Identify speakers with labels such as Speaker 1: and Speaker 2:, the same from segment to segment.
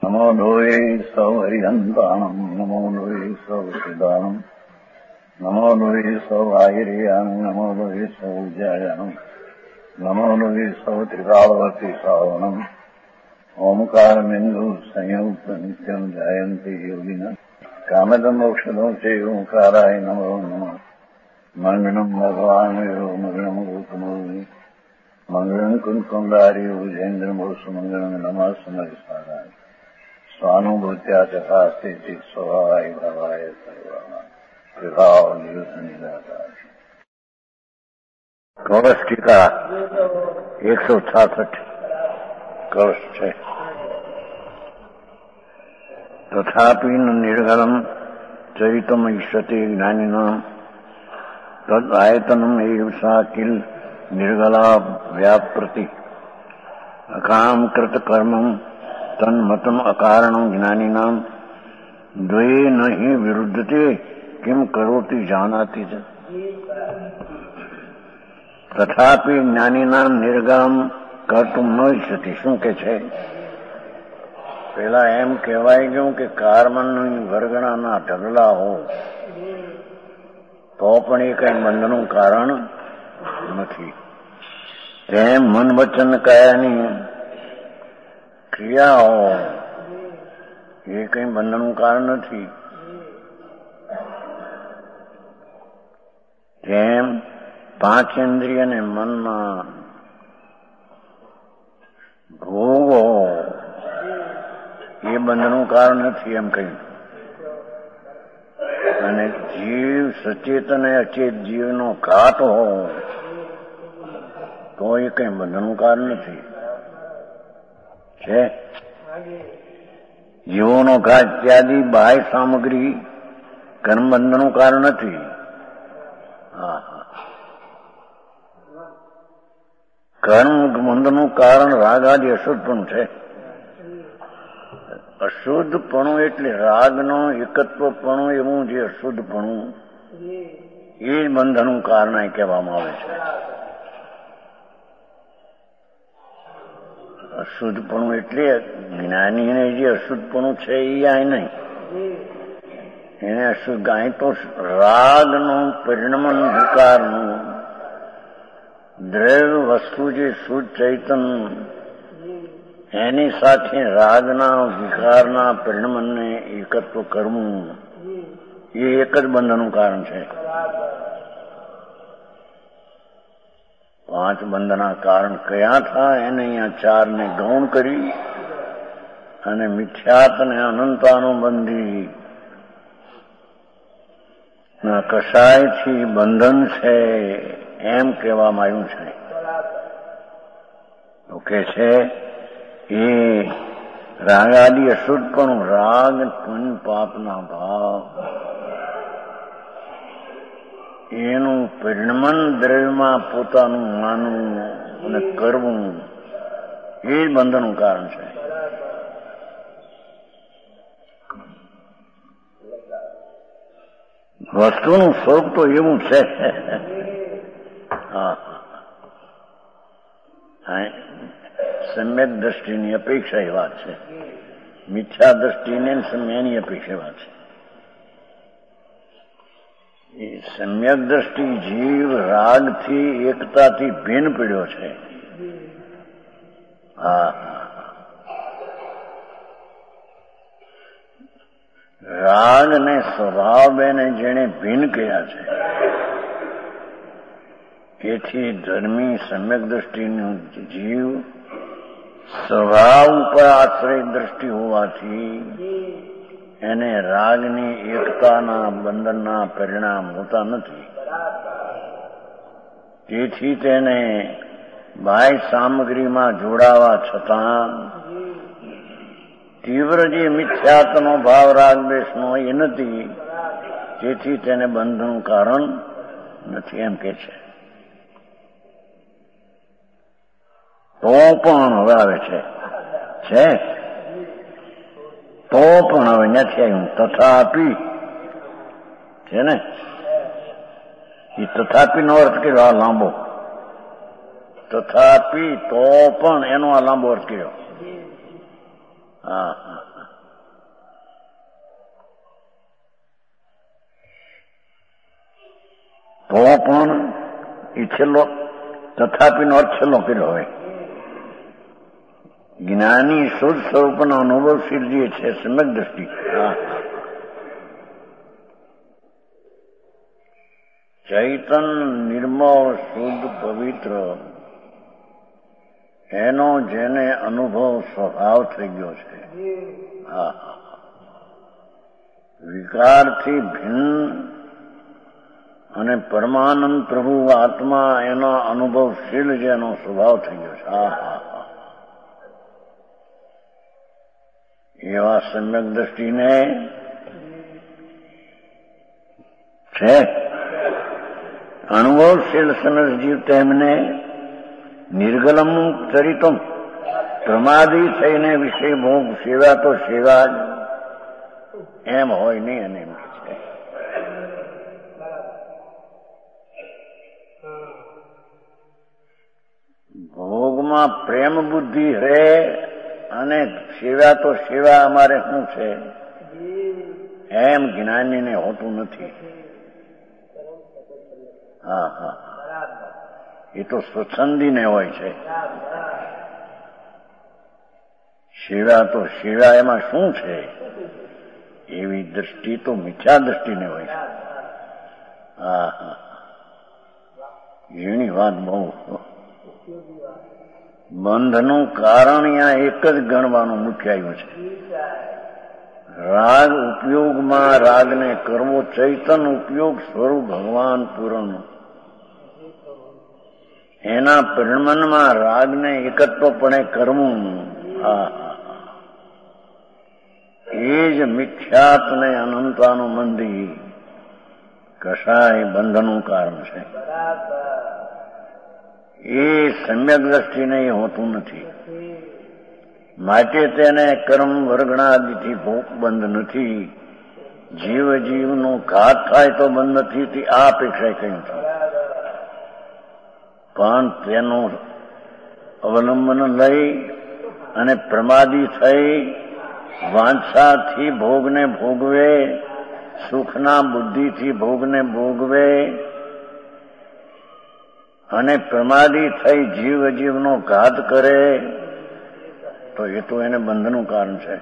Speaker 1: નમો લોહે સૌ હરિહંતાણમ નમો લોહે સૌ સિદ્ધાણમ નમો લોહે સૌ આહિર્યાણમ નમો લોહે સૌ જયાણમ નમો લોહે સૌ ત્રિકાળવતી શ્રાવણમ ઓમકારમિંદુ સંયુક્ત નિત્યમ જાયંતી યોગિના કામદમ ઔષધો છે ઓંકારાય નમો નમઃ મંગળમ ભગવાન મંગળમ ગોતમોહિ મંગળમ કુંકુંડારી ઉજેન્દ્રમોષ મંગળમ નમઃ સમરિસારાય સ્વાનુભૂત્યા ચકાસ્તે સ્વભાવાય ભાવાય સર્વા વિભાવ નિદાતા કળશ ટીકા 166 કળશ છે. તથાપિ નિર્ગલમ ચરિતમ ઈષ્યતે જ્ઞાનિના તદ આયતનમ એવ સા કિલ નિર્ગલા વ્યાપ્રતિ અકામ કૃત કર્મમ તન્મતમ અકારણમ જ્ઞાનિનામ દ્વે નહિ વિરુદ્ધતે કિમ કરોતિ જાનાતિ ચ તથાપિ જ્ઞાનિનામ નિર્ગમ કર્તુમ ન ઈચ્છતિ. શું કે છે? પેલા એમ કહેવાય ગયું કે કર્મની વર્ગણાના ઢગલા હો તો પણ એ કઈ બંધનું કારણ નથી. તેમ મન વચન કાયાની ક્રિયાઓ એ કઈ બંધનનું કારણ નથી. તેમ 5 ઇન્દ્રિય અને મનના ભોગો એ બંધનું કારણ નથી એમ કહ્યું. અને જીવ સચેત અને અચેત જીવનો ઘાત હો તો એ કઈ બંધનનું કારણ નથી. છે જીવોનો ઘાત ત્યાદી બાહ્ય સામગ્રી કર્મ બંધનનું કારણ નથી. કર્મ બંધનું કારણ રાગ આદિ અશુદ્ધપણું છે. અશુદ્ધપણું એટલે રાગનો એકત્વપણું, એવું જે અશુદ્ધપણું એ બંધનનું કારણ કહેવામાં આવે છે. અશુદ્ધપણું એટલે જ્ઞાનીને જે અશુદ્ધપણું છે એ આ નહીં. એને અશુદ્ધ અહીં તો રાગનું પરિણમન વિકારનું દ્રવ્ય વસ્તુ જે શુદ્ધ ચૈતન એની સાથે રાગના વિકારના પરિણમનને એકત્વ કરવું એ એક જ બંધનનું કારણ છે. 5 બંધના કારણ કયા થાય એને અહીંયા 4 ને ગૌણ કરી અને મિથ્યાત અને અનંતાનુબંધી ના કશાયથી બંધન છે એમ કહેવામાં આવ્યું છે. તો કે છે એ રાગ આદિ અશુદ્ધપણું, રાગ પુણ્ય પાપના ભાવ એનું પરિણમન દ્રવ્યમાં પોતાનું માનવું અને કરવું એ બંધનનું કારણ છે. વસ્તુનું સ્વરૂપ તો એવું છે. સમ્યક દ્રષ્ટિની અપેક્ષા એ વાત છે. મિથ્યા દ્રષ્ટિને એની અપેક્ષા વાત છે. એ સમ્યક દ્રષ્ટિ જીવ રાગથી એકતાથી ભિન્ન પડ્યો છે. રાગ ને સ્વભાવ બેને જેને ભિન્ન કર્યા છે એથી ધર્મી સમ્યક દ્રષ્ટિનું જીવ સ્વભાવ ઉપર આશ્રય દ્રષ્ટિ હોવાથી એને રાગની એકતાના બંધનના પરિણામ હોતા નથી. તેથી તેને બાહ્ય સામગ્રીમાં જોડાવા છતાં તીવ્ર જે મિથ્યાત્વનો ભાવ રાગ દ્વેષનો એ નથી. તેથી તેને બંધનનું કારણ નથી એમ કે છે. તો પણ હવે આવે છે તો પણ હવે નથી આવ્યું. તથાપિ છે ને, એ તથાપિ નો અર્થ કર્યો આ લાંબો. તથાપિ તો પણ એનો આ લાંબો અર્થ કર્યો. હા તો પણ એ છેલ્લો તથાપીનો અર્થ છેલ્લો કર્યો હોય. જ્ઞાની શુદ્ધ સ્વરૂપનો અનુભવશીલ જે છે સમ્યક દ્રષ્ટિ, ચૈતન નિર્મળ શુદ્ધ પવિત્ર એનો જેને અનુભવ સ્વભાવ થઈ ગયો છે, વિકારથી ભિન્ન અને પરમાનંદ પ્રભુ આત્મા એનો અનુભવશીલ જેનો સ્વભાવ થઈ ગયો છે, એવા સમ્યક દ્રષ્ટિને છે અનુભવશીલ સમજજીવ તેમને નિર્ગલમ ચરિતમ પ્રમાદી થઈને વિષય ભોગ સેવા તો સેવા જ એમ હોય નહીં. અને એમ છે ભોગમાં પ્રેમ બુદ્ધિ રહે અને સેવા તો સેવા અમારે શું છે એમ જ્ઞાનીને હોતું નથી. એ તો સ્વચ્છંદીને હોય છે. સેવા તો સેવા એમાં શું છે એવી દ્રષ્ટિ તો મિથ્યા દ્રષ્ટિને હોય છે. એની વાત બહુ. બંધનું કારણ અહીંયા એક જ ગણવાનું મુખ્ય આવ્યું છે. રાગ ઉપયોગમાં રાગને કરવો, ચૈતન ઉપયોગ સ્વરૂપ ભગવાન પૂરણ, એના પરિણમનમાં રાગને એકત્વપણે કરવું, એ જ મિથ્યાત્ને અનંતાનું મંદિર કશાય બંધનું કારણ છે. એ સમ્યક દ્રષ્ટિને હોતું નથી. માટે તેને કર્મ વર્ગણાદિથી ભોગ બંધ નથી. જીવ જીવનો ઘાત થાય તો બંધ નથી, આ અપેક્ષા કહ્યું છે. પણ તેનું અવલંબન લઈ અને પ્રમાદી થઈ વાંછાથી ભોગને ભોગવે, સુખના બુદ્ધિથી ભોગને ભોગવે અને પ્રમાદી થઈ જીવ અજીવનો ઘાત કરે તો એ તો એને બંધનું કારણ છે.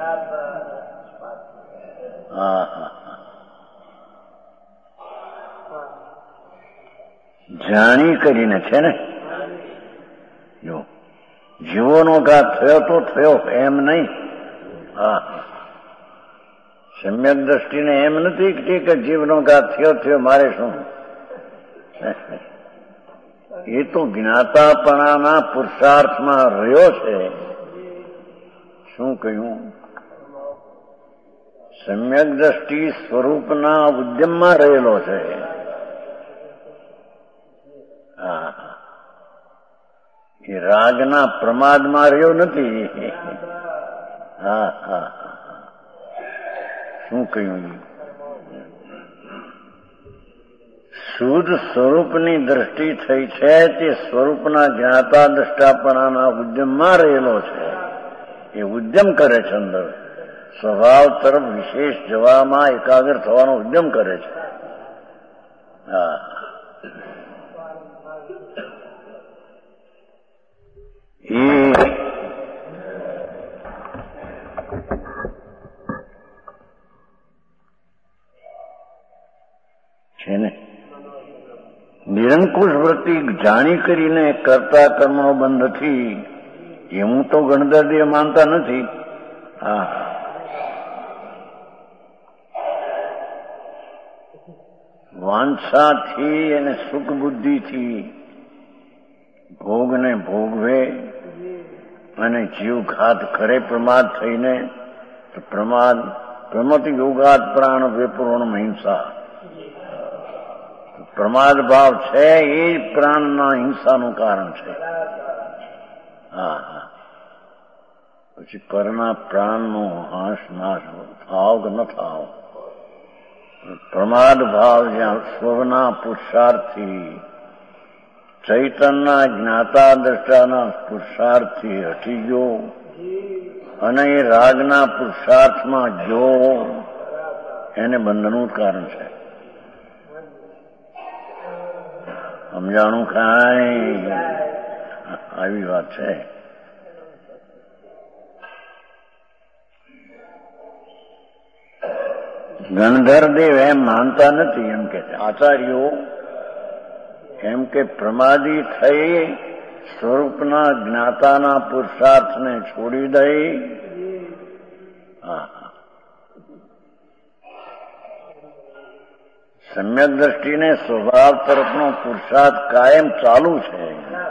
Speaker 1: જાણી કરીને છે ને. જો જીવોનો ઘાત થયો તો થયો એમ નહીં. સમ્યક દ્રષ્ટિને એમ નથી કે જીવનો ઘાત થયો મારે શું. એ તો જ્ઞાતાપણાના પુરુષાર્થમાં રહ્યો છે. શું કહ્યું? સમ્યક દ્રષ્ટિ સ્વરૂપના ઉદ્યમમાં રહેલો છે. એ રાગના પ્રમાદમાં રહ્યો નથી. શું કહ્યું? શુદ્ધ સ્વરૂપની દ્રષ્ટિ થઈ છે તે સ્વરૂપના જ્ઞાતા દ્રષ્ટાપણાના ઉદ્યમમાં રહેલો છે. એ ઉદ્યમ કરે છે, અંદર સ્વભાવ તરફ વિશેષ જવામાં એકાગ્ર થવાનો ઉદ્યમ કરે છે. છે ને નિરંકુશ વૃત્તિ જાણી કરીને કરતા કર્મનો બંધ નથી. એ હું તો ગણદર્દીય માનતા નથી. વાંછાથી અને સુખ બુદ્ધિથી ભોગને ભોગવે અને જીવઘાત કરે પ્રમાદ થઈને, તો પ્રમતિ યોગાત પ્રાણ વિપૂર્ણ હિંસા. પ્રમાદ ભાવ છે એ જ પ્રાણના હિંસાનું કારણ છે. પછી પરના પ્રાણનો હાશ નાશ થાવ કે ન થાવ. પ્રમાદ ભાવ જ્યાં સ્વના પુરુષાર્થથી, ચૈતનના જ્ઞાતા દ્રષ્ટાના પુરુષાર્થથી હટી ગયો અને એ રાગના પુરુષાર્થમાં ગયો, એને બંધનનું કારણ છે. સમજાણું કાંઈ આવી વાત છે. ગણધરદેવ એમ માનતા નથી, એમ કે આચાર્યો એમ કે પ્રમાદી થઈ સ્વરૂપના જ્ઞાતાના પુરુષાર્થને છોડી દઈ. સમ્યક દ્રષ્ટિને સ્વભાવ તરફનો પુરુષાર્થ કાયમ ચાલુ છે.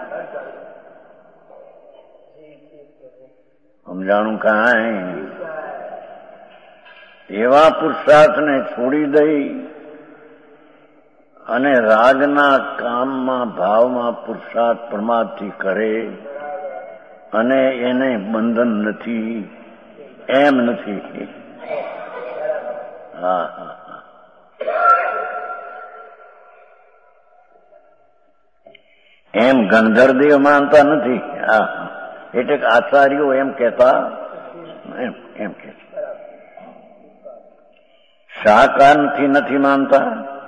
Speaker 1: સમજાણું કાંઈ એવા પુરુષાર્થને છોડી દઈ અને રાગના કામમાં ભાવમાં પુરુષાર્થ પ્રમાદથી કરે અને એને બંધન નથી, એમ નથી. હા હા, એમ ગણધરદેવ માનતા નથી. હા, એટલે આચાર્યો એમ કહેતા, એમ કે શા કારણથી નથી માનતા?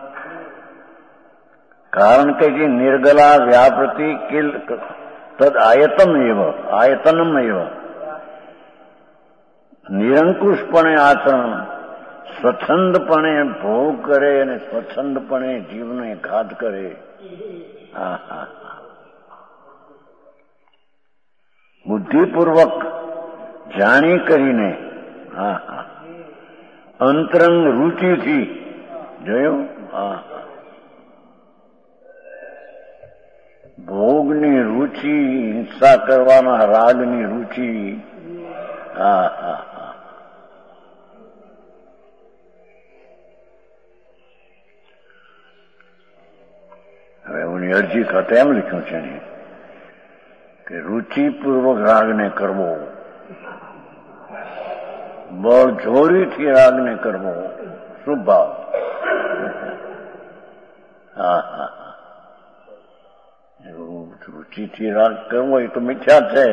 Speaker 1: કારણ કે જે નિર્ગલા વ્યાપૃતિ કિલ તદ આયતનમ એવ નિરંકુશપણે આચરણ, સ્વચ્છંદપણે ભોગ કરે અને સ્વચ્છંદપણે જીવને ઘાત કરે. હા હા, બુદ્ધિપૂર્વક જાણી કરીને, હા હા, અંતરંગ રુચિથી જોયું. હા, ભોગની રુચિ, હિંસા કરવાના રાગની રુચિ. હા હા હા, હવે હું અરજી ખાતે એમ લખ્યું છે કે રુચિપૂર્વક રાગને કરવો, બળજોરીથી રાગને કરવો શુભ ભાવ. હા હા, રુચિથી રાગ કરવો એ તો મિથ્યા છે.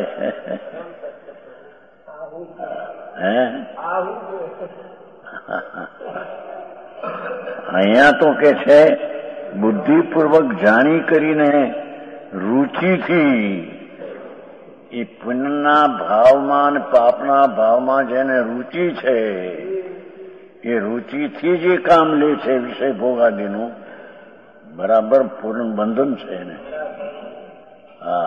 Speaker 1: હે, અહીંયા તો કે છે બુદ્ધિપૂર્વક જાણી કરીને રુચિથી, એ પુણ્યના ભાવમાં અને પાપના ભાવમાં જેને રુચિ છે એ રુચિથી જે કામ લે છે વિષય ભોગાદીનું, બરાબર પૂર્ણ બંધન છે એને. હા,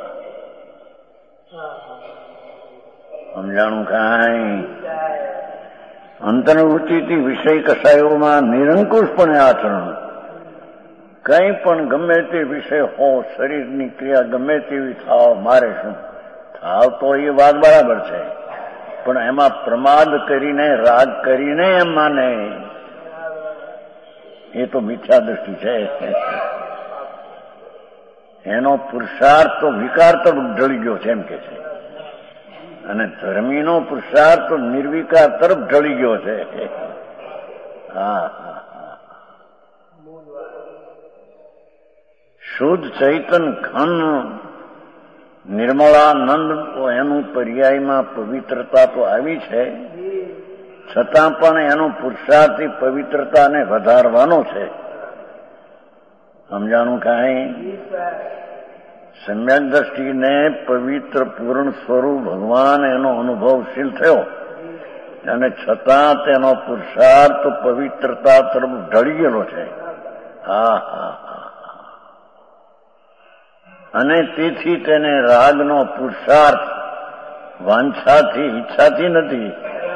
Speaker 1: સમજાણું કાંઈ? અંતર્વૃત્તિથી વિષય કસાયોમાં નિરંકુશપણે આચરણ, કંઈ પણ ગમે તે વિષય હો, શરીરની ક્રિયા ગમે તેવી થાવ, મારે શું થાવ તો એ વાત બરાબર છે, પણ એમાં પ્રમાદ કરીને રાગ કરીને એમ માને એ તો મિથ્યા દ્રષ્ટિ છે. એનો પુરુષાર્થ તો વિકાર તરફ ઢળી ગયો છે, એમ કે છે, અને ધર્મીનો પુરુષાર્થ તો નિર્વિકાર તરફ ઢળી ગયો છે. હા હા, શુદ્ધ ચૈતન ઘન નિર્મળાનંદ એનું પર્યાયમાં પવિત્રતા તો આવી છે, છતાં પણ એનો પુરુષાર્થ પવિત્રતાને વધારવાનો છે. સમજાણું કાંઈ? સમ્યક દ્રષ્ટિને પવિત્ર પૂર્ણ સ્વરૂપ ભગવાન એનો અનુભવશીલ થયો અને છતાં તેનો પુરુષાર્થ પવિત્રતા તરફ ઢળી ગયેલો છે. હા હા, અને તેથી તેને રાગનો પુરુષાર્થ વાંછાથી, ઈચ્છાથી નથી.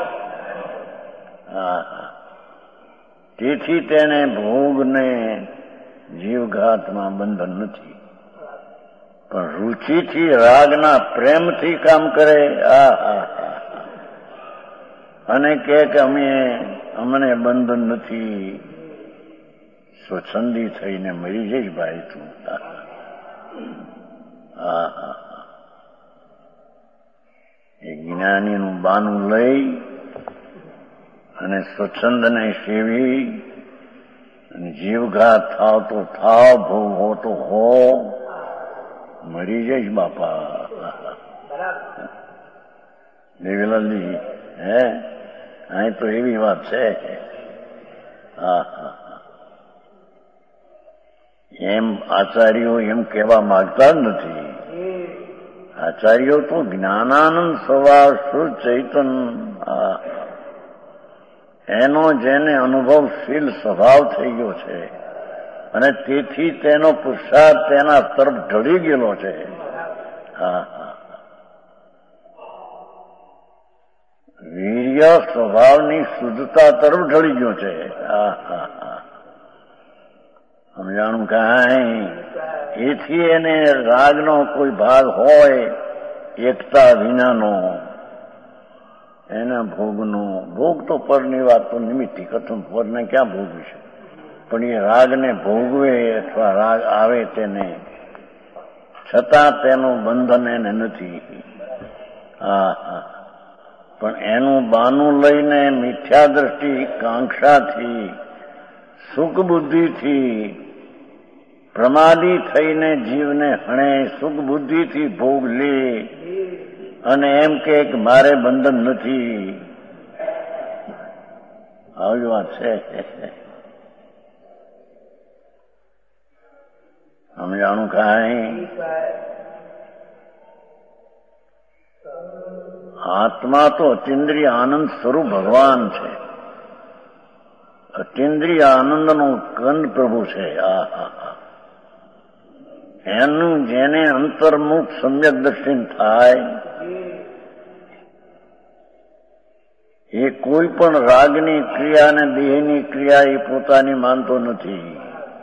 Speaker 1: હા, તેથી તેને ભોગને જીવઘાતમાં બંધન નથી, પણ રુચિથી રાગના પ્રેમથી કામ કરે. હા હા હા, અને કે અમને બંધન નથી, સ્વચ્છંદી થઈને મરી જઈશ ભાઈ તું. હા હા, એ જ્ઞાનીનું બાનું લઈ અને સ્વચ્છંદને સેવી અને જીવઘાત થાવ તો થાવ, ભોગ હો તો હો, મરી જઈશ બાપા. દેવીલાલજી, હે અહીં તો એવી વાત છે. હા હા, એમ આચાર્યો એમ કહેવા માંગતા જ નથી. આચાર્યો તો જ્ઞાનાનંદ સ્વભાવ શુદ્ધ ચૈતન એનો જેને અનુભવશીલ સ્વભાવ થઈ ગયો છે અને તેથી તેનો પુરુષાર્થ તેના તરફ ઢળી ગયેલો છે. વીર્ય સ્વભાવની શુદ્ધતા તરફ ઢળી ગયો છે. સમજાણું કાંઈ? એથી એને રાગનો કોઈ ભાગ હોય એકતા વિનાનો એના ભોગનો ભોગ તો પરની વાત તો નિમિત્તિ કથમ પરને ક્યાં ભોગવી છે, પણ એ રાગને ભોગવે અથવા રાગ આવે તેને છતાં તેનું બંધન એને નથી. પણ એનું બાનું લઈને મિથ્યા દ્રષ્ટિ કાંક્ષાથી સુખ બુદ્ધિથી પ્રમાદી થઈને જીવને હણે સુખ બુદ્ધિથી ભોગ લે અને એમ કે મારે બંધન નથી. આવી વાત છે. સમજાણું કાંઈ? આત્મા તો અતિન્દ્રિય આનંદ સ્વરૂપ ભગવાન છે. અતિન્દ્રિય આનંદનો કંદ પ્રભુ છે. એનું જેને અંતર્મુખ સમ્યક દર્શન થાય એ કોઈ પણ રાગની ક્રિયા અને દેહની ક્રિયા એ પોતાની માનતો નથી.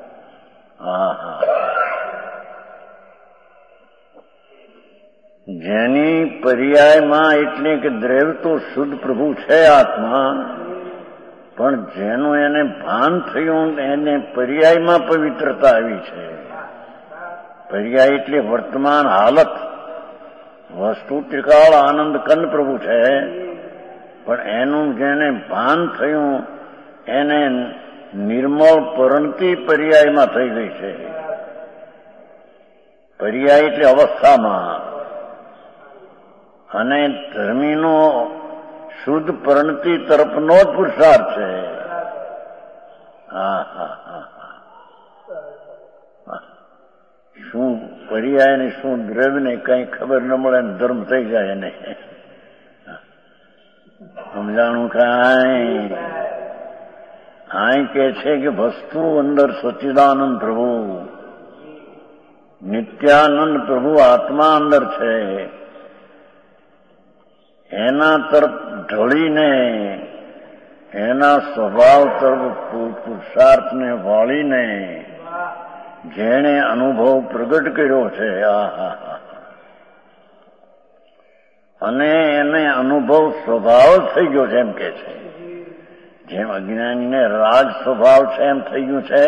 Speaker 1: જેની પર્યાયમાં એટલે કે દ્રવ્ય તો શુદ્ધ પ્રભુ છે આત્મા, પણ જેનું એને ભાન થયું એને પર્યાયમાં પવિત્રતા આવી છે. પર્યાય એટલે વર્તમાન હાલત. વસ્તુ ત્રિકાળ આનંદ કંદ પ્રભુ છે, પણ એનું જેને ભાન થયું એને નિર્મળ પરંતી પર્યાયમાં થઈ ગઈ છે. પર્યાય એટલે અવસ્થામાં, અને ધર્મીનો શુદ્ધ પરણતી તરફનો જ પુરુષાર્થ છે. શું પર્યાય ને શું દ્રવ્યને કઈ ખબર ન મળે ને ધર્મ થઈ જાય એને. સમજાણું કાંઈ? આય કે છે કે વસ્તુ અંદર સચ્ચિદાનંદ પ્રભુ, નિત્યાનંદ પ્રભુ આત્મા અંદર છે. એના તરફ ઢળીને એના સ્વભાવ તરફ પુરુષાર્થને વાળીને જેણે અનુભવ પ્રગટ કર્યો છે અને એને અનુભવ સ્વભાવ થઈ ગયો છે એમ કે છે. જેમ અજ્ઞાનીને રાગ સ્વભાવ છે એમ થઈ ગયું છે.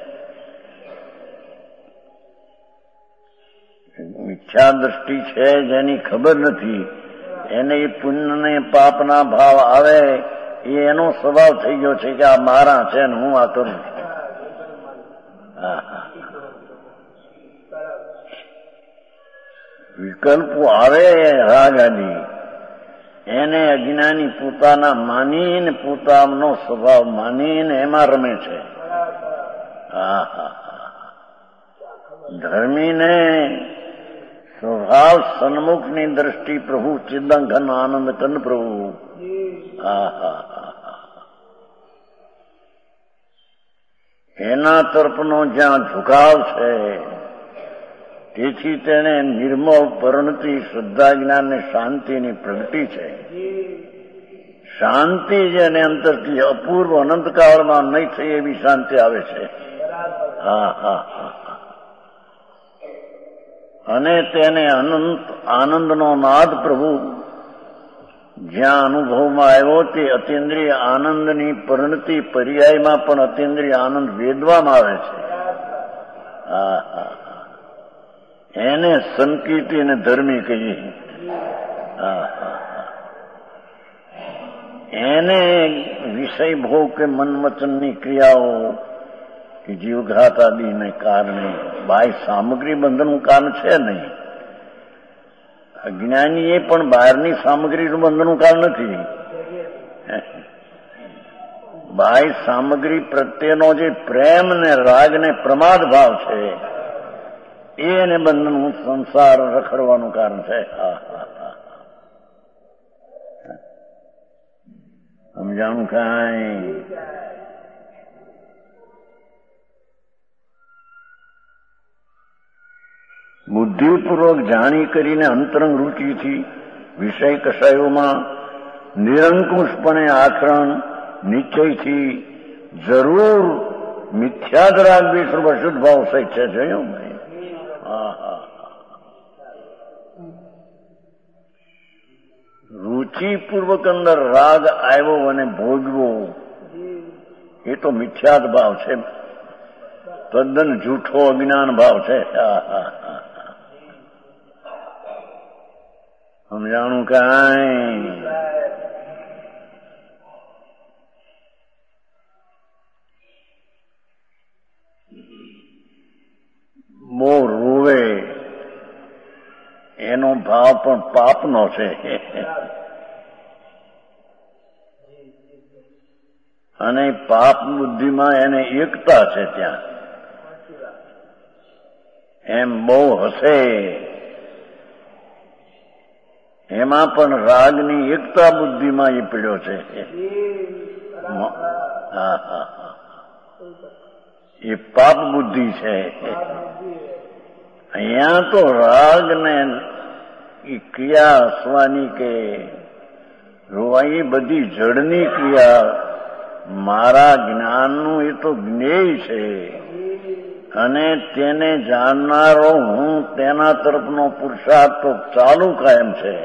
Speaker 1: મિથ્યા દ્રષ્ટિ છે જેની ખબર નથી એને એ પુણ્ય ને પાપના ભાવ આવે એ એનો સ્વભાવ થઈ ગયો છે કે આ મારા છે ને હું આ કરું. વિકલ્પો આવે રાગ આદિ એને અજ્ઞાની પોતાના માનીને પોતાનો સ્વભાવ માનીને એમાં રમે છે. ધર્મીને સ્વભાવ સન્મુખની દ્રષ્ટિ પ્રભુ ચિદંઘન આનંદ કંદ પ્રભુ. એના તરફનો જ્યાં ઝુકાવ છે તેથી તેને નિર્મળ પરણતી શ્રદ્ધા જ્ઞાન ને શાંતિની પ્રગતિ છે. શાંતિ જેને અંતરથી અપૂર્વ અનંતકાળમાં નહીં થઈ એવી શાંતિ આવે છે. અને તેને અનંત આનંદનો નાદ પ્રભુ જ્યાં અનુભવમાં આવ્યો તે અતિન્દ્રિય આનંદની પરિણતિ પર્યાયમાં પણ અતિન્દ્રિય આનંદ વેદવામાં આવે છે. એને સંકીર્તિ અને ધર્મી કહીએ. એને વિષય ભોગ કે મનવચનની ક્રિયાઓ કે જીવઘાત આદિને કારણે બાહ્ય સામગ્રી બંધનનું કારણ છે નહીં. અજ્ઞાની એ પણ બહારની સામગ્રીનું બંધનનું કારણ નથી. બાહ્ય સામગ્રી પ્રત્યેનો જે પ્રેમ ને રાગ ને પ્રમાદ ભાવ છે એ એને બંધનું સંસાર રખડવાનું કારણ છે. સમજાણું કાંઈ? બુદ્ધિપૂર્વક જાણી કરીને અંતરંગ રૂચિથી વિષય કષાયોમાં નિરંકુશપણે આચરણ નિશ્ચયથી જરૂર મિથ્યાદ રાગ વિશ્વ શુદ્ધ ભાવ સહિત છે. જોયું? રુચિપૂર્વક અંદર રાગ આવ્યો અને ભોગવો એ તો મિથ્યાદ ભાવ છે, તદ્દન જૂઠો અજ્ઞાન ભાવ છે. સમજાણું કાંઈ? બહુ રોવે એનો ભાવ પણ પાપનો છે, અને પાપ બુદ્ધિમાં એને એકતા છે. ત્યાં એમ બહુ હશે એમાં પણ રાગની એકતા બુદ્ધિમાં એ પીડ્યો છે. એ પાપ બુદ્ધિ છે. અહીંયા તો રાગ ને ક્રિયા હસવાની કે રોવાની બધી જડની ક્રિયા મારા જ્ઞાનનું એ તો જ્ઞેય છે, અને તેને જાણનારો હું તેના તરફનો પુરુષાર્થ તો ચાલુ કાયમ છે.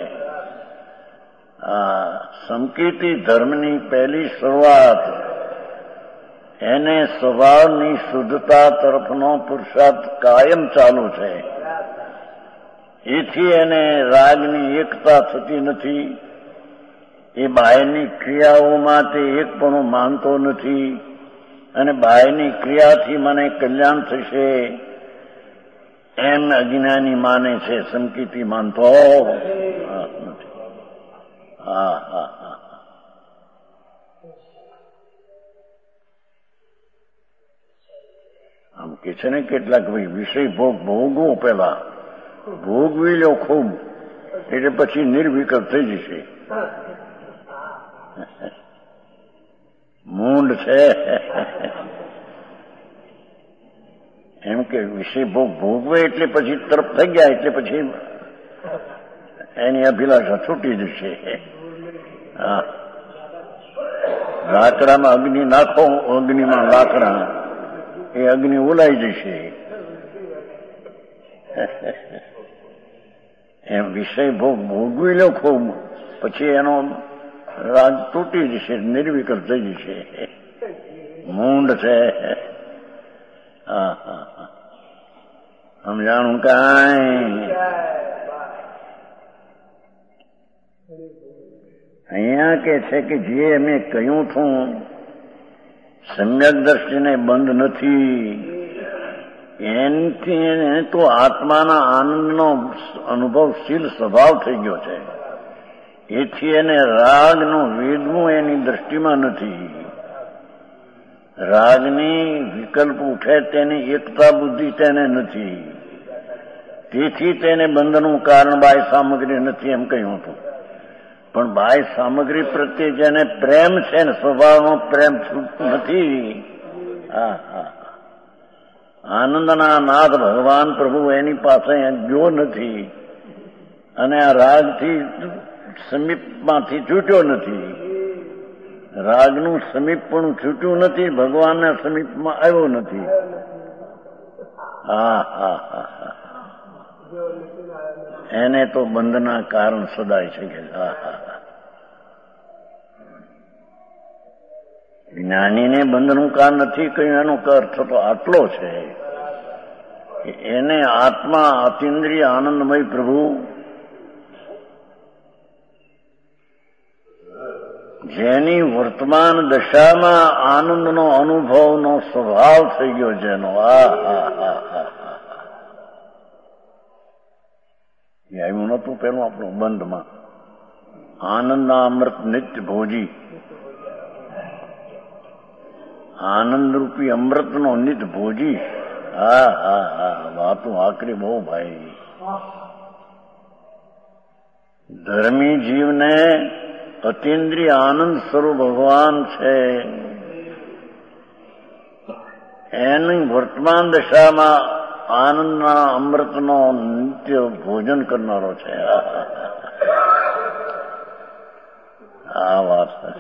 Speaker 1: સંકિતી ધર્મની પહેલી શરૂઆત એને સ્વભાવની શુદ્ધતા તરફનો પુરુષાર્થ કાયમ ચાલુ છે. એથી એને રાગની એકતા થતી નથી. એ બાહ્યની ક્રિયાઓમાં તે એકપણું માનતો નથી, અને બાહ્યની ક્રિયાથી મને કલ્યાણ થશે એમ અજ્ઞાની માને છે. સંકિતી માનતો નથી. આમ કે છે ને કેટલાક ભાઈ વિષય ભોગ ભોગવો, પેલા ભોગવી લો ખૂબ, એટલે પછી નિર્વિકલ્પ થઈ જશે. મૂંડ છે એમ કે વિષય ભોગ ભોગવે એટલે પછી તરફ થઈ ગયા, એટલે પછી એની અભિલાષા છૂટી જશે. લાકડામાં અગ્નિ નાખો, અગ્નિમાં લાકડા, એ અગ્નિ ઓલાઈ જશે. એમ વિષય ભોગ ભોગવી લો ખૂબ, પછી એનો રાગ તૂટી જશે, નિર્વિકલ્પ થઈ જશે. મૂંડ છે. સમજાણું કાંઈ? અહીંયા કે છે કે જે અમે કહ્યું છું સમ્યક દ્રષ્ટિને બંધ નથી, એનાથી તો આત્માના આનંદનો અનુભવશીલ સ્વભાવ થઈ ગયો છે. એથી એને રાગનું વેદવું એની દ્રષ્ટિમાં નથી. રાગની વિકલ્પ ઉઠે તેની એકતા બુદ્ધિ તેને નથી. તેથી તેને બંધનું કારણ બાહ્ય સામગ્રી નથી એમ કહ્યું હતું. પણ બાહ્ય સામગ્રી પ્રત્યે જેને પ્રેમ છે ને, સ્વભાવનો પ્રેમ નથી, આનંદના નાથ ભગવાન પ્રભુ એની પાસે ગયો નથી, અને આ રાગથી સમીપમાંથી છૂટ્યો નથી. રાગનું સમીપ પણ છૂટ્યું નથી, ભગવાનના સમીપમાં આવ્યો નથી. એને તો બંધના કારણ સદાય છે કે જ્ઞાનીને બંધનું કારણ નથી કહ્યું, એનો અર્થ તો આટલો છે કે એને આત્મા અતિન્દ્રિય આનંદમય પ્રભુ જેની વર્તમાન દશામાં આનંદનો અનુભવનો સ્વભાવ થઈ ગયો, જેનો આવ્યું નતું પેલું આપણું બંધમાં, આનંદના અમૃત નિત્ય ભોજી. આનંદ રૂપી અમૃતનો નિત ભોજી. હા હા હા, વાતું આકરી બહુ ભાઈ. ધર્મી જીવને અતિન્દ્રિય આનંદ સ્વરૂપ ભગવાન છે. એની વર્તમાન દશામાં આનંદના અમૃતનો નિત્ય ભોજન કરનારો છે. આ વાત છે.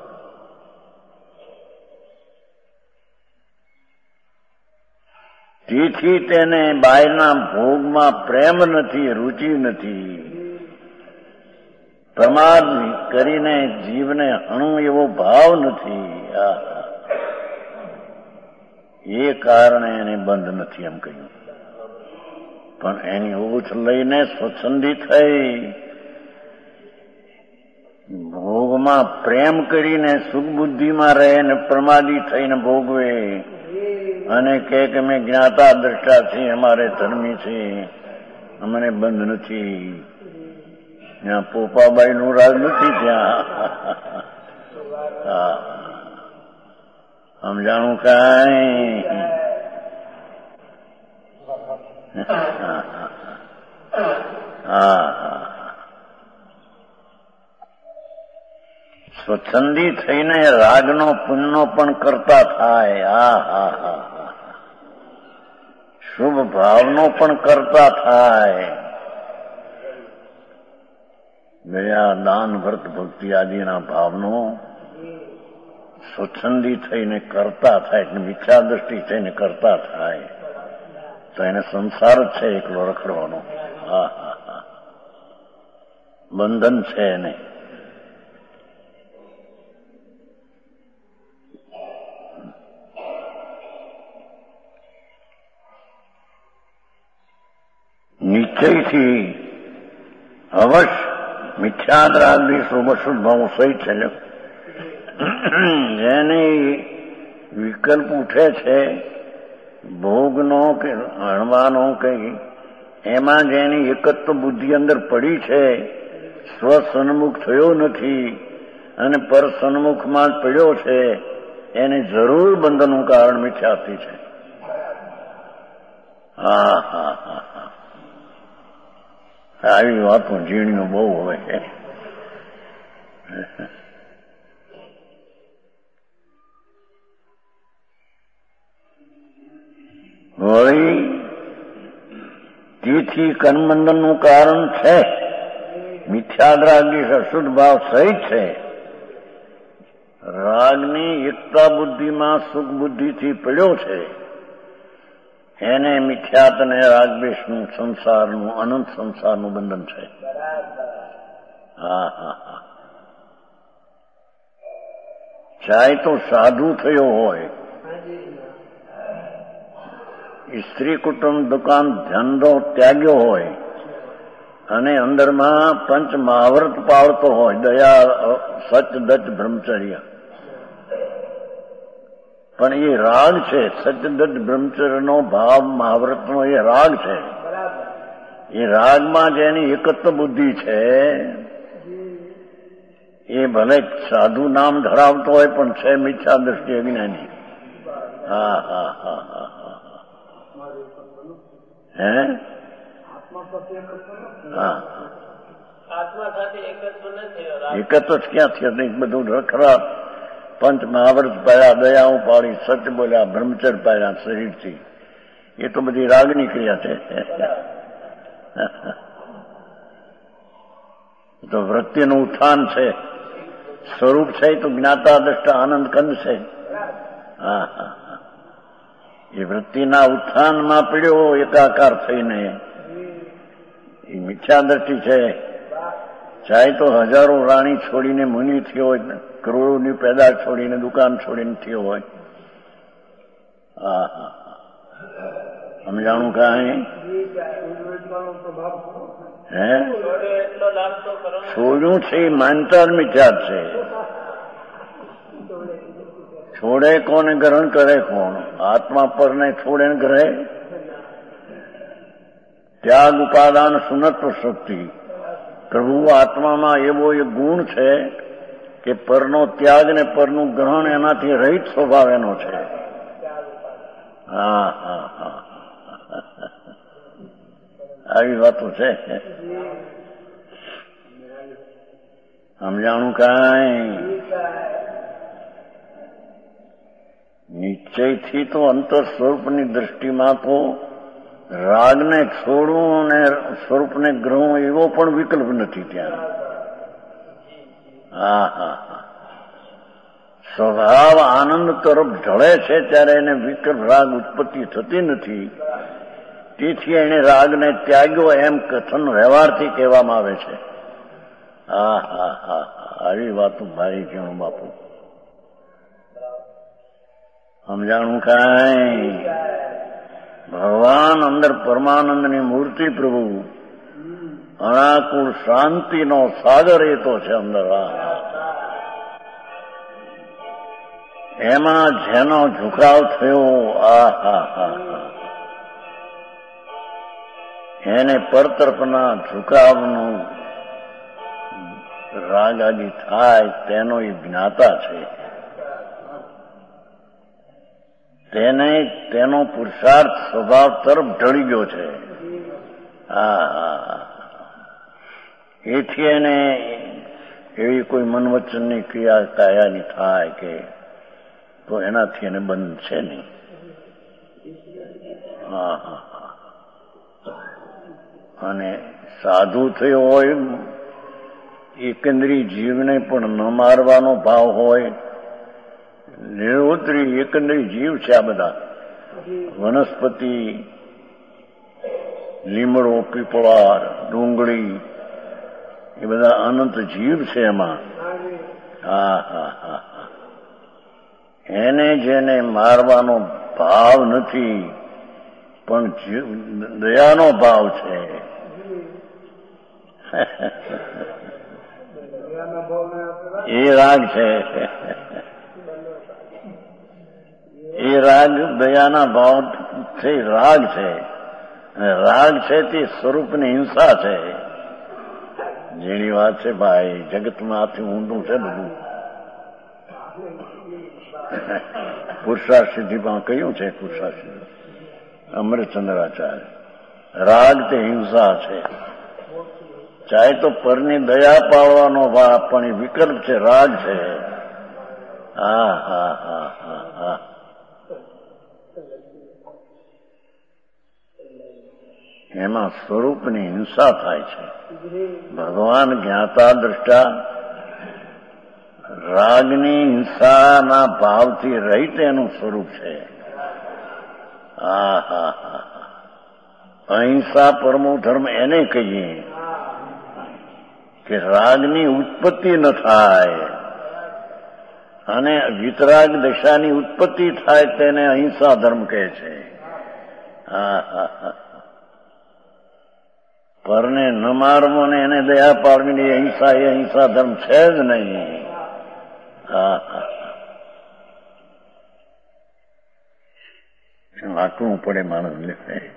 Speaker 1: તેથી તેને બાયના ભોગમાં પ્રેમ નથી, રુચિ નથી. પ્રમાદ કરીને જીવને અણુ એવો ભાવ નથી. એ કારણે એને બંધ નથી એમ કહ્યું. પણ એની ઓછ લઈને સ્વચ્છંદી થઈ ભોગમાં પ્રેમ કરીને સુખ બુદ્ધિમાં રહે ને પ્રમાદી થઈને ભોગવે અને કે અમે જ્ઞાતા દ્રષ્ટા છીએ, અમારે ધર્મી છે, અમને બંધ નથી. ત્યાં પોપાબાઈ નું રાજ નથી. ત્યાં સમજાણું કાંઈ? સ્વચ્છંદી થઈને રાગનો પુણ્યનો પણ કરતા થાય. શુભ ભાવનો પણ કરતા થાય. ગયા દાન વ્રત ભક્તિ આદિના ભાવનો સ્વચ્છંદી થઈને કરતા થાય, મિથ્યા દ્રષ્ટિ થઈને કરતા થાય તો એને સંસાર જ છે એકલો રખડવાનો. બંધન છે એને. નિશ્ચયથી અવશ્ય મિથ્યાદ્રાગની શુભશુભ ભાવ સહિત છે. જેને વિકલ્પ ઉઠે છે ભોગનો કે હણવાનો કે એમાં જેની એકત્વ બુદ્ધિ અંદર પડી છે, સ્વ સન્મુખ થયો નથી અને પર સન્મુખમાં જ પડ્યો છે, એને જરૂર બંધનનું કારણ મિથ્યાથી છે. આવી વાતો ઝીણીઓ બહુ હોય છે. વળી તેથી કર્મબંધનનું કારણ છે મિથ્યાદ્રાગી અશુદ્ધ ભાવ સહિત છે. રાગની એકતા બુદ્ધિમાં સુખ બુદ્ધિથી પડ્યો છે, એને મિથ્યાત અને રાગદ્વેષનું સંસારનું અનંત સંસારનું બંધન છે. ચાહે તો સાધુ થયો હોય, સ્ત્રી કુટુંબ દુકાન ધંધો ત્યાગ્યો હોય અને અંદરમાં પંચ મહાવ્રત પાળતો હોય, દયા સચ દત્ત બ્રહ્મચર્ય, પણ એ રાગ છે. સચદત્ત બ્રહ્મચર્યનો ભાવ મહાવ્રતનો એ રાગ છે. એ રાગમાં જેની એકત્વ બુદ્ધિ છે એ ભલે સાધુ નામ ધરાવતો હોય પણ છે મિથ્યા દ્રષ્ટિ અજ્ઞાની. એકત્વ ક્યાં થયો? બધું રખડા પંચ મહાવ્રત પાડ્યા, દયાઓ પાડી, સચ બોલ્યા, બ્રહ્મચર્ય પાડ્યા શરીરથી. એ તો બધી રાગની ક્રિયા છે. તો વૃત્તિનું ઉત્થાન છે, સ્વરૂપ છે તો જ્ઞાતા દ્રષ્ટા આનંદ કંદ છે. એ વૃત્તિના ઉત્થાનમાં પીડ્યો એકાકાર થઈને એ મિથ્યા દ્રષ્ટિ છે. ચાહે તો હજારો રાણી છોડીને મુનિ થયો હોય, કરોડોની પેદા છોડીને દુકાન છોડીને થયો હોય. સમજાણું કાંઈ? છોડ્યું છે એ માનતા જ મિથ્યા છે. છોડે કોને ગ્રહણ કરે કોણ? આત્મા પરને છોડે ને ગ્રહે. ત્યાગ ઉપાદાન સુનત્વ શક્તિ. પ્રભુ આત્મામાં એવો એક ગુણ છે કે પરનો ત્યાગ ને પરનું ગ્રહણ એનાથી રહિત સ્વભાવ એનો છે. હા હા હા, આવી વાતો છે. સમજાણું કાંઈ? નિશ્ચયથી તો અંતર સ્વરૂપની દ્રષ્ટિમાં તો રાગને છોડવું અને સ્વરૂપને ગ્રહવું એવો પણ વિકલ્પ નથી ત્યાં. હા હા હા, સ્વભાવ આનંદ તરફ ઢળે છે ત્યારે એને વિકલ્પ રાગ ઉત્પત્તિ થતી નથી. તેથી એને રાગને ત્યાગ્યો એમ કથન વ્યવહારથી કહેવામાં આવે છે. હા હા હા, આવી વાતો ભારી કેવું બાપુ. સમજાણું કાંઈ? ભગવાન અંદર પરમાનંદની મૂર્તિ પ્રભુ, અનાકુળ શાંતિનો સાગર એ તો છે અંદર. એમાં જેનો ઝુકાવ થયો, આ હા હા, એને પરતરફના ઝુકાવનું રાગ આદિ થાય તેનો એ જ્ઞાતા છે. તેને તેનો પુરુષાર્થ સ્વભાવ તરફ ઢળી ગયો છે. હા હા, એથી એને એવી કોઈ મન વચનની ક્રિયા કાયાની થાય કે તો એનાથી એને બંધ છે નહીં. હા હા, અને સાધુ થયો હોય, એકંદરી જીવને પણ ન મારવાનો ભાવ હોય. નિરોત્રી એકંદરી જીવ છે આ બધા. વનસ્પતિ, લીમડો, પીપળા, ડુંગળી એ બધા અનંત જીવ છે એમાં. હા હા હા, એને જેને મારવાનો ભાવ નથી પણ દયાનો ભાવ છે. એ રાગ છે. એ રાગ દયાના ભાવ છે. રાગ છે. રાગ છે તે સ્વરૂપની હિંસા છે. જેની વાત છે ભાઈ, જગતમાં આથી ઊંડું છે બધું. પુરુષાર્થ સિદ્ધિમાં કહ્યું છે, પુરુષાર્થ સિદ્ધિ અમૃતચંદ્રાચાર્ય, રાગ તે હિંસા છે. ચાહે તો પરની દયા પાળવાનો ભાવ પણ એ વિકલ્પ છે, રાગ છે. હા હા હા હા હા, એમાં સ્વરૂપની હિંસા થાય છે. ભગવાન જ્ઞાતા દ્રષ્ટા રાગની હિંસાના ભાવથી રહિત એનું સ્વરૂપ છે. હા હા હા, અહિંસા પરમો ધર્મ એને કહીએ કે રાગની ઉત્પત્તિ ન થાય અને વિતરાગ દશાની ઉત્પત્તિ થાય તેને અહિંસા ધર્મ કહે છે. હા હા હા, પરને ન મારવો ને એને દયા પાડવી એ અહિંસા ધર્મ છે જ નહીં. હા હા, વાંકવું પડે માણસને.